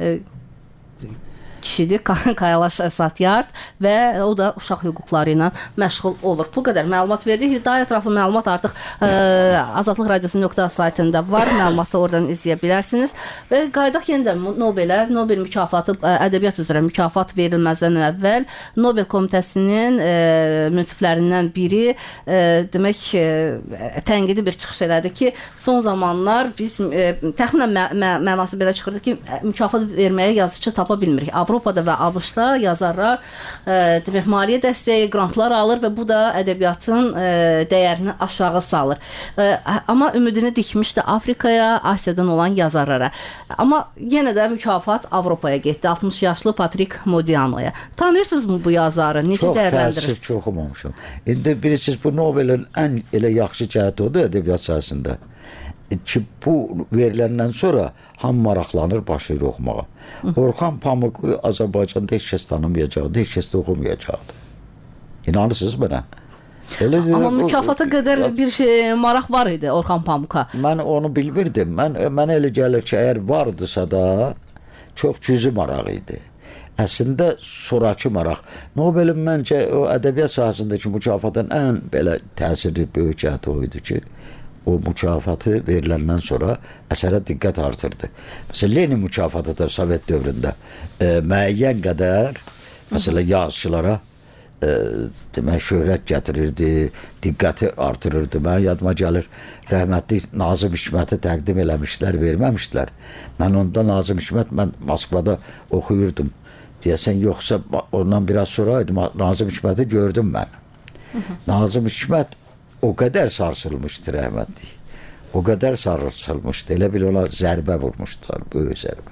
[SPEAKER 9] kişidir, Kailash Satyarth və o da uşaq hüquqları ilə məşğul olur. Bu qədər məlumat verdik. Daha ətraflı məlumat artıq Azadlıq Radiosu.az saytında var. Məlumatı oradan izləyə bilərsiniz. Və qaydaq yenidən Nobelə, Nobel mükafatı, ədəbiyyat üzrə mükafat verilməzdən əvvəl Nobel komitəsinin münsiflərindən biri demək tənqidi bir çıxış elədi ki, son zamanlar biz təxminən mənası belə çıxırdı ki, mükafat verməyə yazıçı tapa bilmirik. Avropada və ABŞ-da yazarlar demək maliyyə dəstəyi, grantlar alır və bu da ədəbiyyatın dəyərini aşağı salır. Amma ümidini dikmişdi Afrikaya, Asiyadan olan yazarlara. Amma yenə də mükafat Avropaya getdi. 60 yaşlı Patrick Modiano'ya. Tanıyırsınızmı bu yazarı? Necə dəyərləndirirsiniz?
[SPEAKER 10] Çox təəssüf, çox oxumamışam. İndi bilirsiniz, bu Nobelin ən elə yaxşı cəhəti odur ədəbiyyat sahəsində. Ki bu veriləndən sonra hamı maraqlanır başlayır oxumağa. Orxan Pamuku Azərbaycanda heç kəs tanımayacaqdı, heç kəs də oxumayacaqdı. İnanırsınız mənə?
[SPEAKER 9] Amma mükafata qədər bir maraq var idi Orxan Pamuka.
[SPEAKER 10] Mən onu bilmirdim. Mənə elə gəlir ki, əgər vardısa da çox cüzi maraq idi. Əslində sonrakı maraq. Nobelin məncə o ədəbiyyat sahəsindəki mükafatın ən belə təsirli böyük cəhəti o idi ki, o mükafatı veriləndən sonra əsərə diqqət artırdı. Məsələn, Lenin mükafatı da Sovet dövründə müəyyən qədər məsələn yazıçılara demək şöhrət gətirirdi, diqqəti artırırdı. Mən yadıma gəlir, rəhmətli Nazım Hikməti təqdim eləmişdilər, verməmişdilər. Mən onda Nazım Hikmət, mən Moskvada oxuyurdum. Deyəsən, yoxsa ondan biraz sonra Nazım Hikməti gördüm mən. Nazım Hikmət o qədər sarsılmışdı rəhmətli. O qədər sarsılmışdı. Elə bil ona zərbə vurmuşdular, böyük zərbə.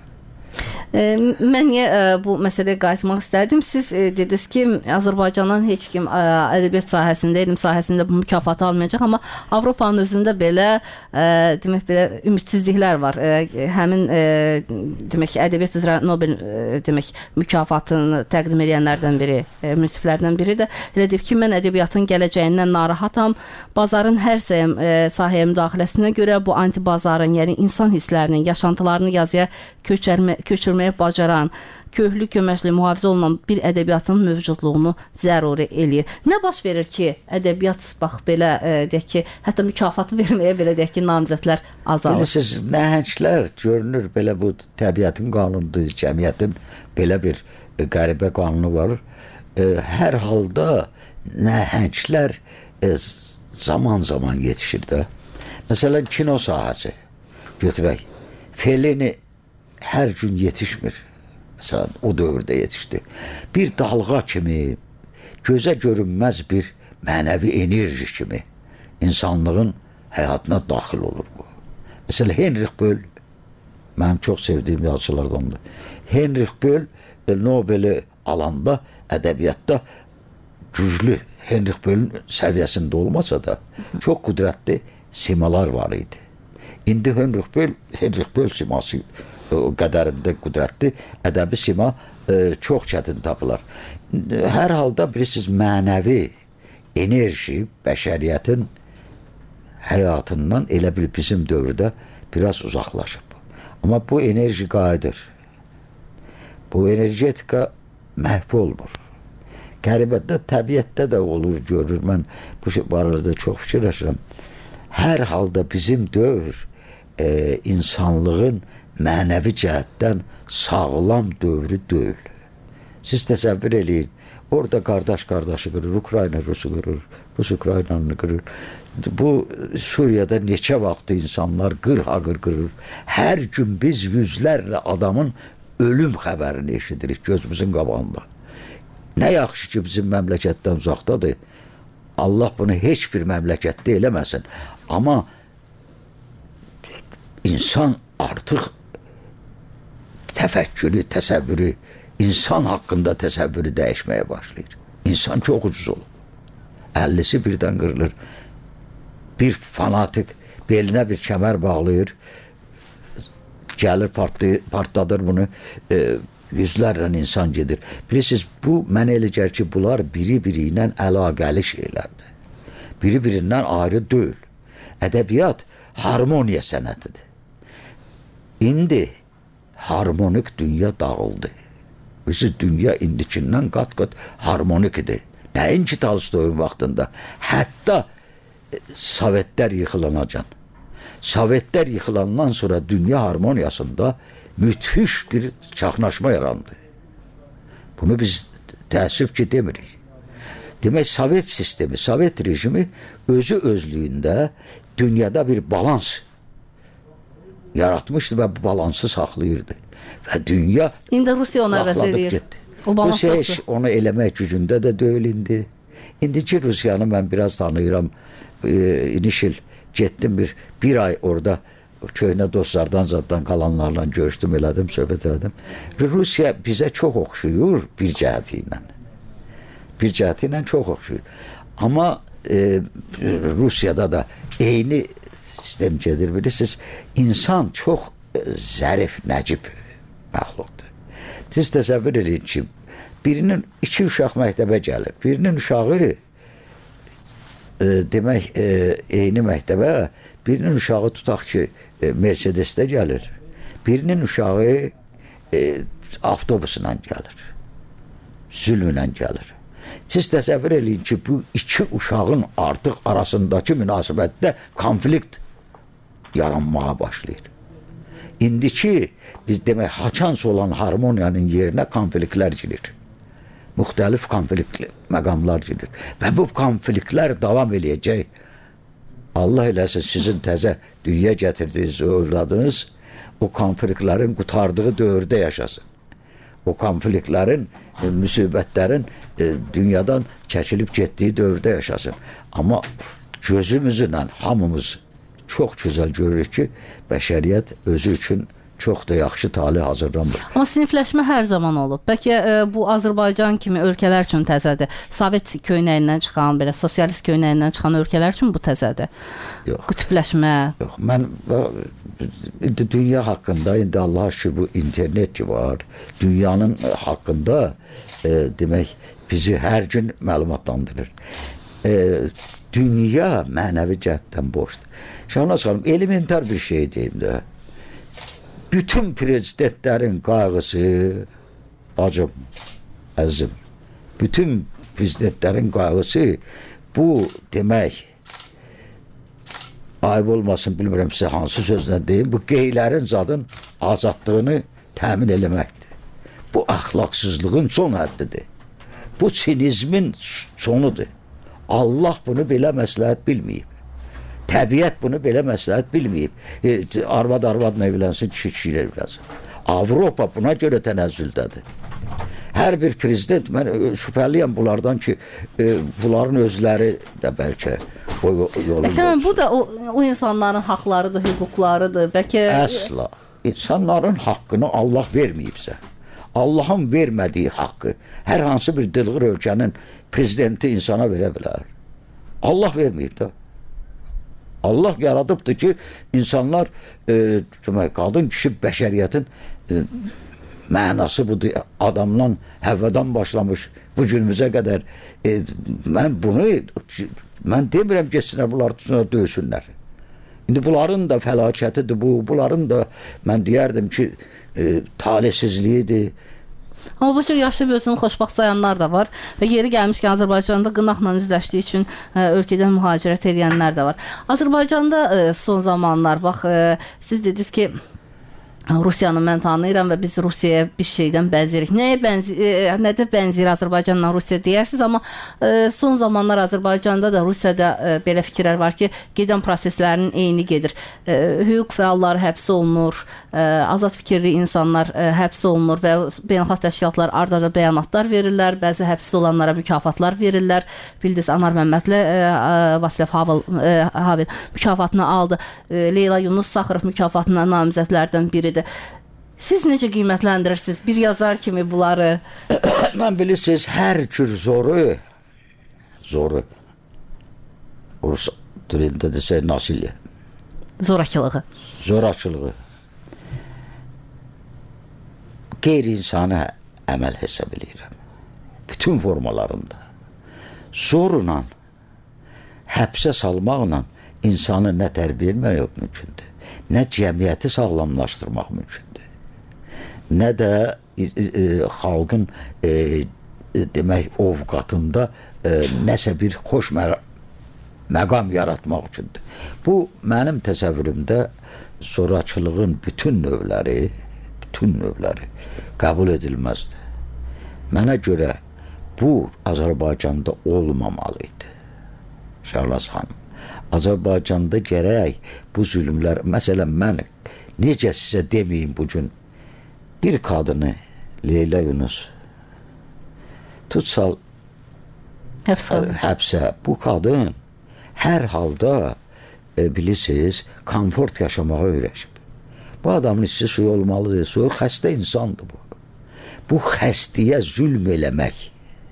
[SPEAKER 9] Mən bu məsələyə qayıtmaq istərdim. Siz dediniz ki, Azərbaycandan heç kim ədəbiyyat sahəsində, elm sahəsində bu mükafatı almayacaq, amma Avropanın özündə belə demək belə ümidsizliklər var. Həmin demək ədəbiyyat üzrə Nobel demək mükafatını təqdim edənlərdən biri, münsiflərdən biri də elə deyib ki, mən ədəbiyyatın gələcəyindən narahatam. Bazarın hər sahəyə müdaxiləsinə görə bu antibazarın, yəni insan hisslərinin, yaşantılarını yazıya köçürməyə bacaran, köhlü köməkli mühafizə olunan bir ədəbiyyatın mövcudluğunu zəruri eləyir. Nə baş verir ki, ədəbiyyat bax belə deyək ki, hətta mükafatı verməyə belə deyək ki, namizədlər azalır.
[SPEAKER 10] Bilirsiniz, nəhənglər görünür belə bu təbiətin qanunudur, cəmiyyətin belə bir qəribə qanunu var. Hər halda nəhənglər zaman-zaman yetişir də. Məsələn, kino sahəsi götürək. Fellini hər gün yetişmir. Məsələn, o dövrdə yetişdi. Bir dalğa kimi, gözə görünməz bir mənəvi enerji kimi insanlığın həyatına daxil olur bu. Məsələn, Heinrich Böll mənim çox sevdiyim yazıçılardandır. Heinrich Böll Nobeli alanda ədəbiyyatda güclü, Heinrich Böllün səviyyəsində olmasa da çox qüdrətli simalar var idi. İndi Heinrich Böll siması o qədərində qüdrətli ədəbi sima çox çətin tapılar. Hər halda bilirsiniz, mənəvi enerji bəşəriyyətin həyatından elə bil bizim dövrdə biraz uzaqlaşıb. Amma bu enerji qayıdır. Bu energetika məhv olmur. Qəribədə, təbiətdə də olur, görür. Mən bu barədə çox fikirləşirəm. Hər halda bizim dövr insanlığın mənəvi cəhətdən sağlam dövrü deyil. Siz təsəvvür eləyin, orada qardaş qardaşı qırır, Ukrayna Rusu qırır, Rus Ukraynanı qırır. Bu Suriyada neçə vaxtı insanlar qır-haqır qırır. Hər gün biz yüzlərlə adamın ölüm xəbərini eşidirik gözümüzün qabağında. Nə yaxşı ki, bizim məmləkətdən uzaqdadır. Allah bunu heç bir məmləkətdə eləməsin. Amma insan artıq təfəkkürü, təsəvvürü, insan haqqında təsəvvürü dəyişməyə başlayır. İnsan çox ucuz olur. 50'si birdən qırılır. Bir fanatik belinə bir kəmər bağlayır, gəlir partladır bunu, yüzlərlə insan gedir. Bilirsiniz, bu mənə elə gəlir ki, bunlar biri-biri ilə əlaqəli şeylərdir. Biri-birindən ayrı deyil. Ədəbiyyat harmoniya sənətidir. İndi harmonik dünya dağıldı. Bilirsiniz, dünya indikindən qat-qat harmonik idi. Nəinki Tolstoyun vaxtında. Hətta Sovetlər yıxılanacan. Sovetlər yıxılandan sonra dünya harmoniyasında müthiş bir çaxnaşma yarandı. Bunu biz təəssüf ki demirik. Demək, Sovet sistemi, Sovet rejimi özü özlüyündə dünyada bir balans yaratmışdı və bu balansı saxlayırdı. Və dünya
[SPEAKER 9] İndi Rusiya ona əvəz edir.
[SPEAKER 10] Rusiya heç onu eləmək gücündə də deyil indi. İndiki Rusiyanı mən biraz tanıyıram. İnişil getdim bir ay orada köhnə dostlardan zaddan qalanlarla görüşdüm, elədim, söhbət elədim. Rusiya bizə çox oxşuyur bir cəhəti ilə. Bir cəhəti ilə çox oxşuyur. Amma Rusiyada da eyni sistem gedir, bilirsiniz. İnsan çox zərif, nəcib məxluqdur. Siz təsəvvür edin ki, birinin 2 uşaq məktəbə gəlir. Birinin uşağı demək eyni məktəbə, birinin uşağı tutaq ki Mercedesdə gəlir. Birinin uşağı avtobusla gəlir. Zülmlə gəlir. Siz təsəvvür edin ki, bu 2 uşağın artıq arasındakı münasibətdə konflikt yaranmağa başlayır. İndiki biz demək haçans olan harmoniyanın yerinə konfliktlər girir. Müxtəlif konflikt məqamlar girir. Və bu konfliktlər davam eləyəcək. Allah eləsin, sizin təzə dünya gətirdiyiniz övladınız o konfliktlərin qutardığı dövrdə yaşasın. O konfliktlərin, müsibətlərin dünyadan çəkilib getdiyi dövrdə yaşasın. Amma gözümüzlə hamımız çox gözəl görürük ki, bəşəriyyət özü üçün çox da yaxşı talih hazırlanmır.
[SPEAKER 9] Amma sinifləşmə hər zaman olub. Bəlkə bu Azərbaycan kimi ölkələr üçün təzədir. Sovet köynəyindən çıxan, belə sosialist köynəyindən çıxan ölkələr üçün bu təzədir.
[SPEAKER 10] Yox.
[SPEAKER 9] Qütbləşmə.
[SPEAKER 10] Yox, mən indi dünya haqqında, indi Allah'a şükür bu internet ki var. Dünyanın haqqında demək bizi hər gün məlumatlandırır. Dünya mənəvi cəhətdən boşdur. Şahnaz xanım, elementar bir şey deyim də. Bütün prezidentlərin qayğısı, bacım, əzim, bütün prezidentlərin qayğısı bu demək, ayıb olmasın, bilmirəm sizə hansı sözlə deyim, bu qeylərin zadın azadlığını təmin eləməkdir. Bu əxlaqsızlığın son həddidir. Bu sinizmin sonudur. Allah bunu belə məsləhət bilməyib. Təbiət bunu belə məsləhət bilməyib. Arvad-arvadla evlənsin, kişi-kişi ilə evlənsin. Avropa buna görə tənəzzüldədir. Hər bir prezident, mən şübhəliyəm bunlardan ki, bunların özləri də bəlkə o yolunda olsun.
[SPEAKER 9] Bu da o insanların haqlarıdır, hüquqlarıdır. Bəlkə
[SPEAKER 10] Əsla. İnsanların haqqını Allah verməyibsə, Allahın vermədiyi haqqı hər hansı bir dılğır ölkənin prezidenti insana verə bilər. Allah verməyib də. Allah yaradıbdır ki, insanlar qadın, kişi, bəşəriyyətin mənası budur. Adamdan, Həvvadan başlamış bu günümüzə qədər. Mən demirəm geçsinlər, bunlar döysünlər. İndi bunların da fəlakətidir bu, bunların da mən deyərdim ki, talihsizliyidir.
[SPEAKER 9] Amma bu cür yaşayıb özünü xoşbaxt sayanlar da var və yeri gəlmişkən Azərbaycanda qınaqla üzləşdiyi üçün ölkədən mühacirət edənlər də var. Azərbaycanda son zamanlar, bax, siz dediniz ki, Rusiyanı mən tanıyıram və biz Rusiyaya bir şeydən bənzəyirik. Nədə bənzəyir Azərbaycanla Rusiya deyirsiniz, amma son zamanlar Azərbaycanda da, Rusiyada belə fikirlər var ki, gedən proseslərin eyni gedir. Hüquq fəalları həbs olunur, azad fikirli insanlar həbs olunur və beynəlxalq təşkilatlar ard-arda bəyanatlar verirlər, bəzi həbsdə olanlara mükafatlar verirlər. Bildiniz, Anar Məmmədli Vasilyev Havel mükafatını aldı. Leyla Yunus Saxarov mükafatına namizədlərdən biridir. Siz necə qiymətləndirirsiniz bir yazar kimi bunları?
[SPEAKER 10] Mən bilirsiniz, hər cür zoru Rus dilində desək nasilya. Zorakılığı. Qeyri-insani əməl hesab edirəm. Bütün formalarında. Zorla, həbsə salmaqla insanı nə tərbiyə etmək mümkündür, nə cəmiyyəti sağlamlaşdırmaq mümkündür, nə də xalqın demək ovqatında nəsə bir xoş məqam yaratmaq üçündür. Bu mənim təsəvvürümdə zorakılığın bütün növləri qəbul edilməzdir. Mənə görə bu Azərbaycanda olmamalıydı. Şahnaz xanım, Azərbaycanda gərək bu zülmlər, məsələn, mən necə sizə deməyim bugün, bir qadını, Leyla Yunus, tutsal həbsə, bu qadın hər halda bilirsiniz, komfort yaşamağa öyrəşib. Bu adamın hissi suyu olmalıdır, suyu xəstə insandır bu. Bu xəstəyə zülm eləmək.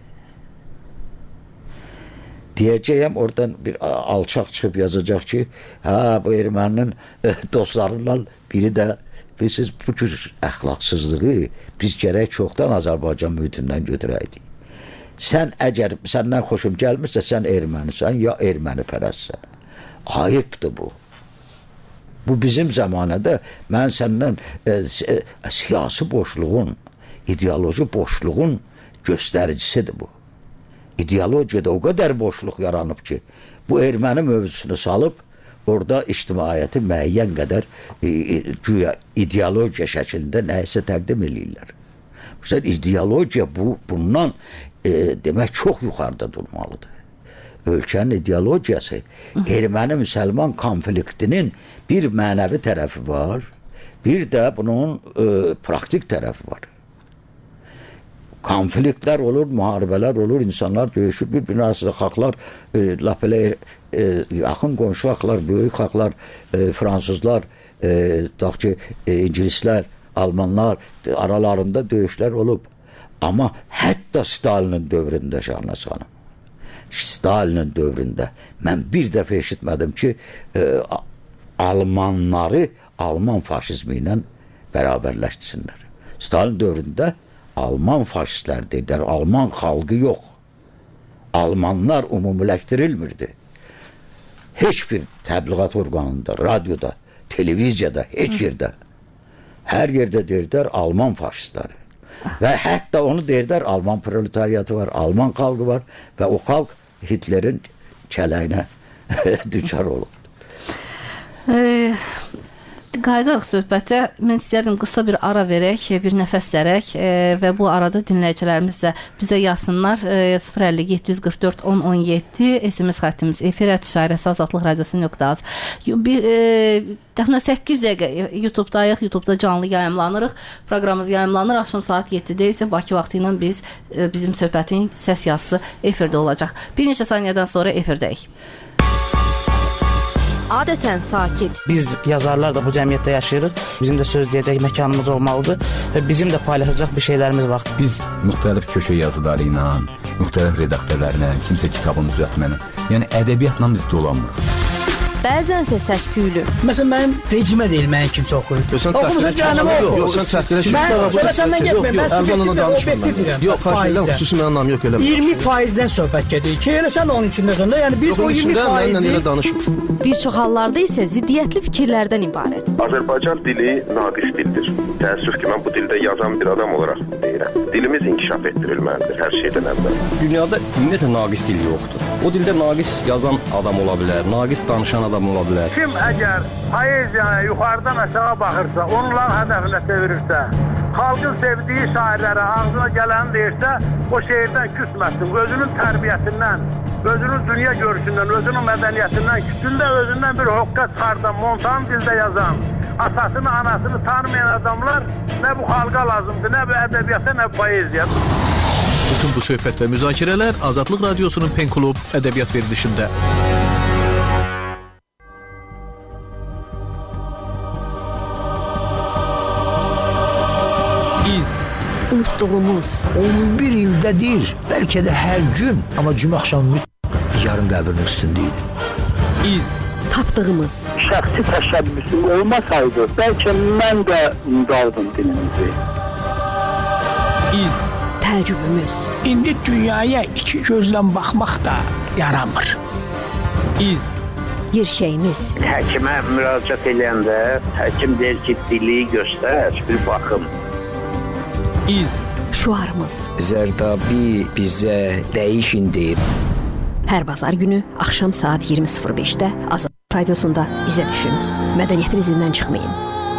[SPEAKER 10] Deyəcəyəm, oradan bir alçaq çıxıb yazacaq ki, bu erməninin dostlarından biri də, bilirsiniz, bu cür əxlaqsızlığı biz gərək çoxdan Azərbaycan mühitindən götürəydik. Sən əgər səndən xoşum gəlmirsə, sən ermənisən, ya erməni pərəstsən. Ayıbdır bu. Bu bizim zamanədə mən səndən siyasi boşluğun, ideoloji boşluğun göstəricisidir bu. İdeologiyada o qədər boşluq yaranıb ki, bu erməni mövzusunu salıb, orada ictimaiyyəti müəyyən qədər güya ideologiya şəklində nəyisə təqdim edirlər. İdeologiya bundan demək çox yuxarıda durmalıdır. Ölkənin ideologiyası erməni-müsəlman konfliktinin bir mənəvi tərəfi var, bir də bunun praktik tərəfi var. Konfliktlər olur, müharibələr olur, insanlar döyüşür, bir-birinin arasında xalqlar, lap elə yaxın qonşu xalqlar, böyük xalqlar, fransızlar, tutaq ki, ingilislər, almanlar aralarında döyüşlər olub. Amma hətta Stalinin dövründə, Şahnaz xanım, Stalinin dövründə mən bir dəfə eşitmədim ki, Almanları Alman faşizmi ilə bərabərləşdirsinlər. Stalin dövründə Alman faşistlər deyirlər, Alman xalqı yox. Almanlar ümumiləşdirilmirdi. Heç bir təbliğat orqanında, radioda, televiziyada, heç yerdə. Hər yerdə deyirlər Alman faşistləri. Və hətta onu deyirlər, Alman proletariatı var, Alman xalqı var və o xalq Hitlerin kələyinə düçar olub.
[SPEAKER 9] Qayıdarıq söhbətə. Mən istərdim qısa bir ara verək, bir nəfəs dərək və bu arada dinləyicilərimiz də bizə yazsınlar. 050 744 1017 SMS xəttimiz efir @işarəsi azadlıq radiosu.az. Təxminən 8 dəqiqə YouTube-dayıq, YouTube-da canlı yayımlanırıq. Proqramımız yayımlanır. Axşam saat 7-də isə Bakı vaxtı ilə bizim söhbətin səs yazısı efirdə olacaq. Bir neçə saniyədən sonra efirdəyik.
[SPEAKER 1] Adətən sakit.
[SPEAKER 2] Biz yazarlar da bu cəmiyyətdə yaşayırıq. Bizim də söz deyəcək məkanımız olmalıdır və bizim də paylaşacaq bir şeylərimiz var.
[SPEAKER 3] Biz müxtəlif köşə yazıları ilə, müxtəlif redaktörlərlə, kimsə kitabını düzəltməni, yəni ədəbiyyatla biz dolanmırıq.
[SPEAKER 1] Bəzənsə səs-küylü.
[SPEAKER 4] Məsələn, mənim vecimə deyil, mənə kimsə oxuyur. Oxumusun cəhənnəmə oxuyur.
[SPEAKER 5] Yox, sən təhqirə çıxın.
[SPEAKER 4] Mən səndən getməyim, mən subjektiv obyektiv deyirəm.
[SPEAKER 5] Yox, xahiş xüsusi mənim anlam yox, eləmə.
[SPEAKER 4] 20%-dən söhbət gedir ki, elə sən onun içindəsən də, yəni biz o 20%-i...
[SPEAKER 1] Bir çox hallarda isə ziddiyyətli fikirlərdən ibarət.
[SPEAKER 6] Azərbaycan dili naqis dildir. Təəssüf ki, mən bu dildə yazan bir adam olaraq deyirəm. Dilimiz inkişaf etdirilməlidir hər şeydən əvvəl.
[SPEAKER 7] Dünyada ümumiyyətlə naqis dil yoxdur. O dildə naqis yazan adam ola bilər, naqis danışan adam ola bilər.
[SPEAKER 8] Kim əgər poeziyaya yuxarıdan aşağı baxırsa, onların hədəfinə çevirirsə, xalqın sevdiyi şairlərə ağzına gələni deyirsə, o şeirdən küsməsin. Özünün tərbiyəsindən, özünün dünya görüşündən, özünün mədəniyyətindən, küçündə özündən bir hoqqa çıxardan, montan dildə yazan, atasını, anasını tanımayan adamlar nə bu xalqa lazımdır, nə bu ədəbiyyata, nə bu poeziya.
[SPEAKER 5] Bütün bu söhbət və müzakirələr Azadlıq Radiosunun Pen Klub ədəbiyyat verilişində.
[SPEAKER 1] Unutduğumuz
[SPEAKER 11] 11 ildədir, bəlkə də hər gün, amma cümə axşamı yarın qəbrinin üstündə idi.
[SPEAKER 1] Tapdığımız
[SPEAKER 8] Şəxsi təşəbbüsüm olmasaydı, bəlkə mən də unudardım dilimizi.
[SPEAKER 1] Təəccübümüz.
[SPEAKER 11] İndi dünyaya iki gözlə baxmaq da yaramır.
[SPEAKER 1] Gerçəyimiz.
[SPEAKER 8] Həkimə müraciət edəndə, həkim deyir ki, dili göstər, bir baxım.
[SPEAKER 1] Şuarımız.
[SPEAKER 11] Zərdabi bizə dəyişin deyib.
[SPEAKER 1] Hər bazar günü axşam saat 20:05-də Azadlıq Radiosunda izə düşün. Mədəniyyətin izindən çıxmayın.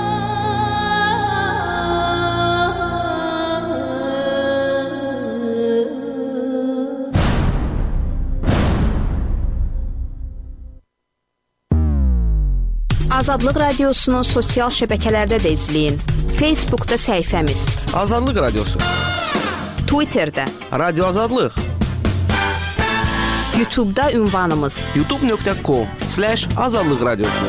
[SPEAKER 12] Azadlıq Radiosunun sosial şəbəkələrdə də izləyin. Facebookda səhifəmiz
[SPEAKER 13] Azadlıq Radiosu,
[SPEAKER 12] Twitterdə
[SPEAKER 13] Radio Azadlıq,
[SPEAKER 12] YouTube'da ünvanımız
[SPEAKER 13] youtube.com/Azadlıq Radiosu.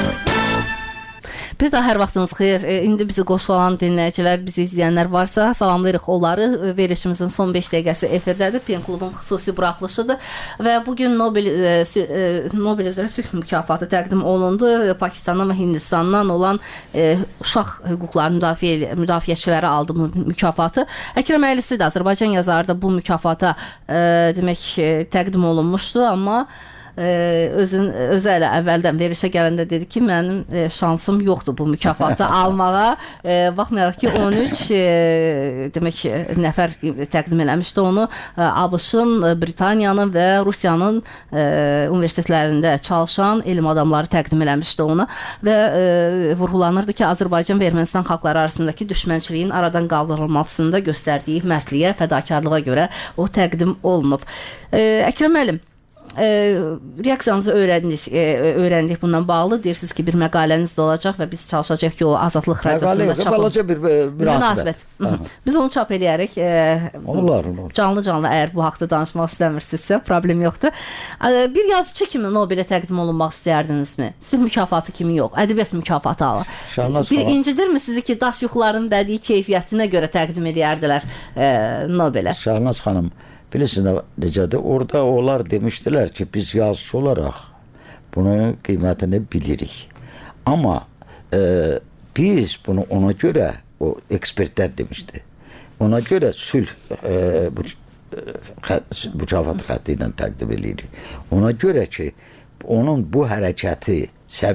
[SPEAKER 9] Bir daha hər vaxtınız xeyir. İndi bizi qoşulan dinləyicilər, bizi izləyənlər varsa, salamlayırıq onları. Verilişimizin son 5 dəqiqəsi efirdədir. Pen Klubun xüsusi buraxılışıdır və bu gün Nobel üzrə sülh mükafatı təqdim olundu. Pakistandan və Hindistandan olan uşaq hüquqları müdafiəçiləri aldı bu mükafatı. Əkrəm Əylisi də Azərbaycan yazarı da bu mükafata demək təqdim olunmuşdu, amma özü elə əvvəldən verilişə gələndə dedi ki, mənim şansım yoxdur bu mükafatı almağa. Baxmayaraq ki, 13 demək nəfər təqdim eləmişdi onu. ABŞ-ın, Britaniyanın və Rusiyanın universitetlərində çalışan elm adamları təqdim eləmişdi onu və vurğulanırdı ki, Azərbaycan və Ermənistan xalqları arasındakı düşmənçiliyin aradan qaldırılmasında göstərdiyi mərdliyə, fədakarlığa görə o təqdim olunub. Əkrəm müəllim, reaksiyanızı öyrəndik bundan bağlı. Deyirsiniz ki, bir məqaləniz də olacaq və biz çalışacaq ki, o Azadlıq Radiosunda çap
[SPEAKER 10] olacaq. Bir münasibət.
[SPEAKER 9] Biz onu çap eləyərək canlı əgər bu haqda danışmaq istəmirsinizsə, problem yoxdur. Bir yazıcı kimi Nobelə təqdim olunmaq istəyərdinizmi? Sülh mükafatı kimi yox, ədəbiyyat mükafatı alır. Bir incidirmi sizi ki, daş yuxuların bədii keyfiyyətinə görə təqdim edərdilər Nobelə?
[SPEAKER 10] Şahnaz xanım, bilirsiniz necədir? Orada onlar demişdilər ki, biz yazıcı olaraq bunun qiymətini bilirik. Amma biz bunu ona görə, o ekspertlər demişdi, ona görə sülh mükafatı xətti ilə təqdim edirik. Ona görə ki, onun bu hərəkəti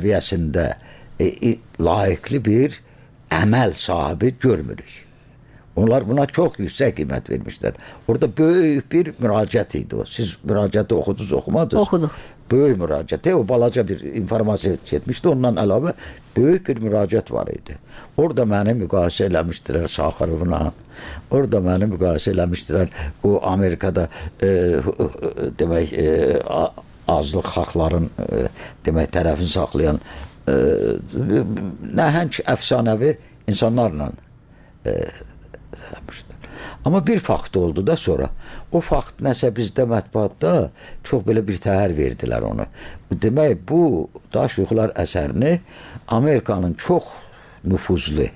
[SPEAKER 10] səviyyəsində layiqli bir əməl sahibi görmürük. Onlar buna çox yüksək qiymət vermişlər. Orada böyük bir müraciət idi o. Siz müraciəti oxudunuz, oxumadınız?
[SPEAKER 9] Oxuduq.
[SPEAKER 10] Böyük müraciət, o balaca bir informasiya getmişdi. Ondan əlavə böyük bir müraciət var idi. Orada məni müqayisə eləmişdilər Sakharovla. Orada məni müqayisə eləmişdilər o Amerikada demək azlıq xalqların demək tərəfini saxlayan nəhəng əfsanəvi insanlarla amma bir fakt oldu da sonra. O fakt nəsə bizdə mətbuatda çox belə bir təhər verdilər onu. Demək, bu Daş yuxular əsərini Amerikanın çox nüfuzlu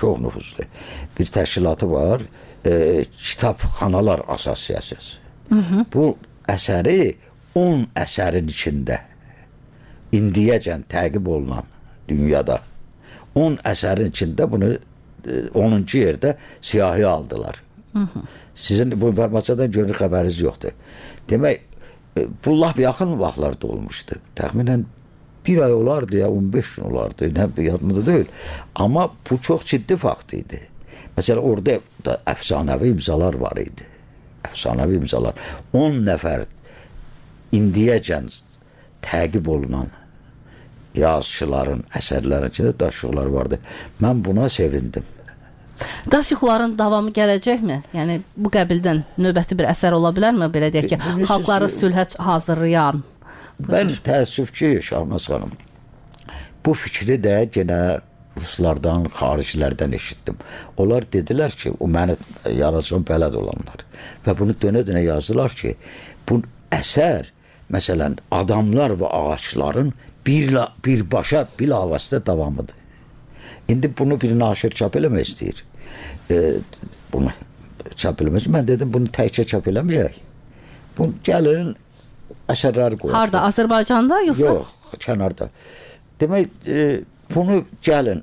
[SPEAKER 10] bir təşkilatı var. Kitabxanalar Asosiyasiyası. Bu əsəri 10 əsərin içində indiyəcən təqib olunan dünyada 10 əsərin içində bunu 10-cu yerdə siyahıya aldılar. Sizin bu informasiyadan görünür xəbəriniz yoxdur. Demək, bu lap yaxın vaxtlarda olmuşdu. Təxminən bir ay olardı ya 15 gün olardı. Yadımda deyil. Amma bu çox ciddi fakt idi. Məsələn, orada da əfsanəvi imzalar var idi. Əfsanəvi imzalar. 10 nəfər indiyəcən təqib olunan yazıçıların əsərlərin içində Daş yuxular vardı. Mən buna sevindim.
[SPEAKER 9] Daş yuxuların davamı gələcəkmi? Yəni bu qəbildən növbəti bir əsər ola bilərmi? Belə deyək ki, xalqları sülhə hazırlayan.
[SPEAKER 10] Mən təəssüf ki, Şahnaz xanım, bu fikri də yenə ruslardan, xaricilərdən eşitdim. Onlar dedilər ki, o məni yaracağım bələd olanlar və bunu dönə-dönə yazdılar ki, bu əsər, məsələn, adamlar və ağaçların birbaşa bilavasitə davamıdır. İndi bunu bir naşir çap eləmək istəyir. Bunu çap eləmək. Mən dedim, bunu təkcə çap eləməyək. Bunu gəlin əsərləri qoyaq.
[SPEAKER 9] Harada? Azərbaycanda yoxsa?
[SPEAKER 10] Yox, kənarda. Demək, bunu gəlin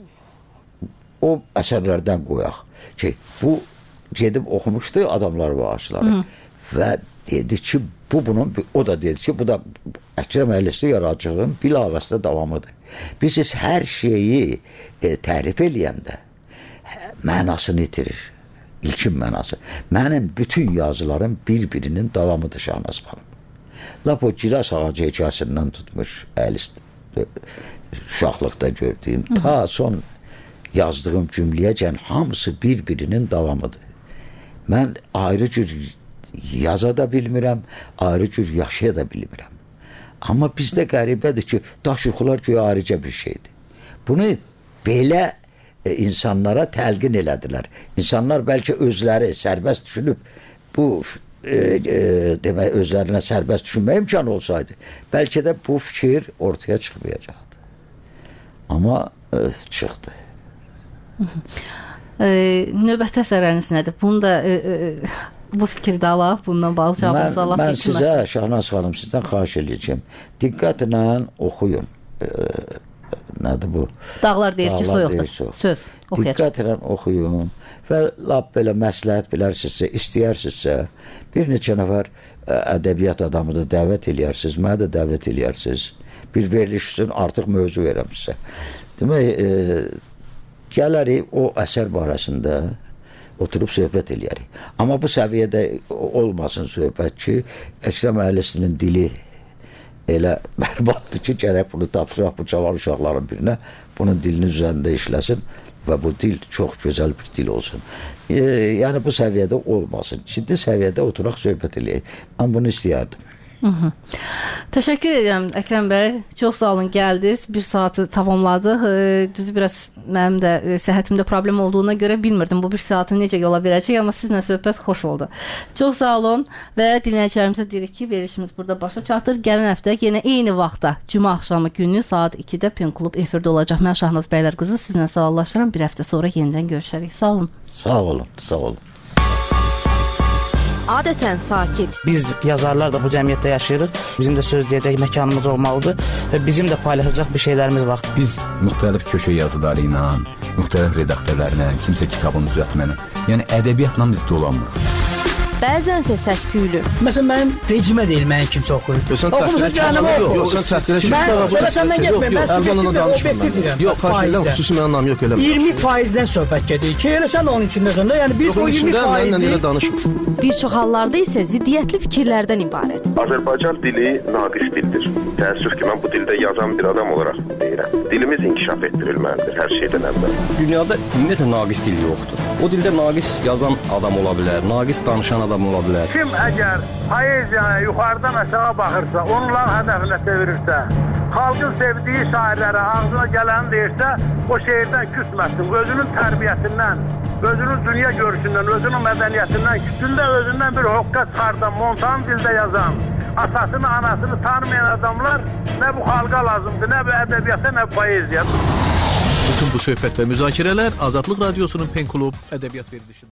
[SPEAKER 10] o əsərlərdən qoyaq ki, bu gedib oxumuşdu adamlar və ağaçları və dedi ki, o da dedi ki, bu da Əkrəm Əhlisi yaradıcılığın bilavasitə davamıdır. Biz hər şeyi tərif eləyəndə mənasını itirir. İlkin mənası. Mənim bütün yazılarım bir-birinin davamıdır Şahnaz xanım. Lap o gilas ağacı hekayəsindən tutmuş uşaqlıqda gördüyüm ta son yazdığım cümləyəcən hamısı bir-birinin davamıdır. Mən ayrı cür yaza da bilmirəm, ayrı cür yaşaya da bilmirəm. Amma bizdə qəribədir ki, Daş yuxular göyə ayrıca bir şeydir. Bunu belə insanlara təlqin elədilər. İnsanlar bəlkə özləri sərbəst düşünüb, bu demək, özlərinə sərbəst düşünmə imkanı olsaydı, bəlkə də bu fikir ortaya çıxmayacaqdı. Amma çıxdı.
[SPEAKER 9] Növbəti əsərləriniz nədir? Bunu da bu fikirdə alaq, bundan bağlı cavabınızı alaq.
[SPEAKER 10] Mən sizə, Şahnaz xanım, sizdən xahiş edəcəm. Diqqətlə oxuyun. Nədir bu?
[SPEAKER 9] Dağlar deyir ki, su yoxdur. Söz oxuyacaq.
[SPEAKER 10] Diqqətlə oxuyun və lap belə məsləhət bilərsinizsə, istəyərsinizsə, bir neçə nəfər ədəbiyyat adamı da dəvət eləyərsiniz, mənə də dəvət eləyərsiniz. Bir veriliş üçün artıq mövzu verəm sizə. Demək, gələrik o əsər barəsində oturub söhbət eləyərik. Amma bu səviyyədə olmasın söhbət ki, Əkrəm Əhlisinin dili elə bərbaddır ki, gərək bunu tapsıraq bu cavan uşaqların birinə, bunun dilinin üzərində işləsin və bu dil çox gözəl bir dil olsun. Yəni bu səviyyədə olmasın. Ciddi səviyyədə oturaq söhbət eləyək. Mən bunu istəyərdim.
[SPEAKER 9] Təşəkkür edirəm Əkrəm bəy. Çox sağ olun, gəldiniz. Bir saatı tamamladıq. Düzü biraz mənim də səhhətimdə problem olduğuna görə bilmirdim bu bir saatı necə yola verəcək, amma sizlə söhbət xoş oldu. Çox sağ olun və dinləyicilərimizə deyirik ki, verilişimiz burada başa çatır. Gələn həftə yenə eyni vaxtda Cümə axşamı günü saat 2-də Pen Klub efirdə olacaq. Mən Şahnaz bəylər qızı sizlə sağollaşıram. Bir həftə sonra yenidən görüşərik. Sağ olun.
[SPEAKER 10] Sağ olun. Sağ olun.
[SPEAKER 1] Adətən sakit.
[SPEAKER 2] Biz yazarlar da bu cəmiyyətdə yaşayırıq. Bizim də söz deyəcək məkanımız olmalıdır və bizim də paylaşacaq bir şeylərimiz var.
[SPEAKER 3] Biz müxtəlif köşə yazıları ilə, müxtəlif redaktörlərlə, kimsə kitabını düzəltməni, yəni ədəbiyyatla biz dolanmırıq.
[SPEAKER 14] bəzənsə səs-küylü.
[SPEAKER 4] Məsələn, mənim vecimə deyil, mənim kimsə oxuyur. Oxumusan cəhənnəmə oxu.
[SPEAKER 13] Yox, sən təhqirə çıxdın.
[SPEAKER 4] Mən sonra səndən getməyim. Mən obyektiv deyirəm.
[SPEAKER 13] Yox, xahiş xüsusi mənim anlam yox elə.
[SPEAKER 4] 20%-dən söhbət gedir ki, elə sən də onun içindəsən də. Yəni biz o 20%-i
[SPEAKER 14] bir çox hallarda isə ziddiyyətli fikirlərdən ibarət.
[SPEAKER 6] Azərbaycan dili naqis dildir. Təəssüf ki, mən bu dildə yazan bir adam olaraq deyirəm. Dilimiz inkişaf etdirilməlidir hər şeydən əvvəl.
[SPEAKER 7] Dünyada ümumiyyətlə naqis dil yoxdur. O dildə naqis yazan adam ola bilər, naqis danışan adam ola bilər.
[SPEAKER 8] Kim əgər poeziyaya yuxarıdan aşağı baxırsa, onların hədəfinə çevirirsə, xalqın sevdiyi şairlərə ağzına gələni deyirsə, o şeirdən küsməsin. Özünün tərbiyəsindən, özünün dünya görüşündən, özünün mədəniyyətindən, kütündə özündən bir hoqqa çıxardan, montan dildə yazan, atasını, anasını tanımayan adamlar nə bu xalqa lazımdır, nə bu ədəbiyyata, nə bu poeziya.
[SPEAKER 5] Bütün bu söhbət və müzakirələr Azadlıq Radiosunun Pen Klub ədəbiyyat verilişində.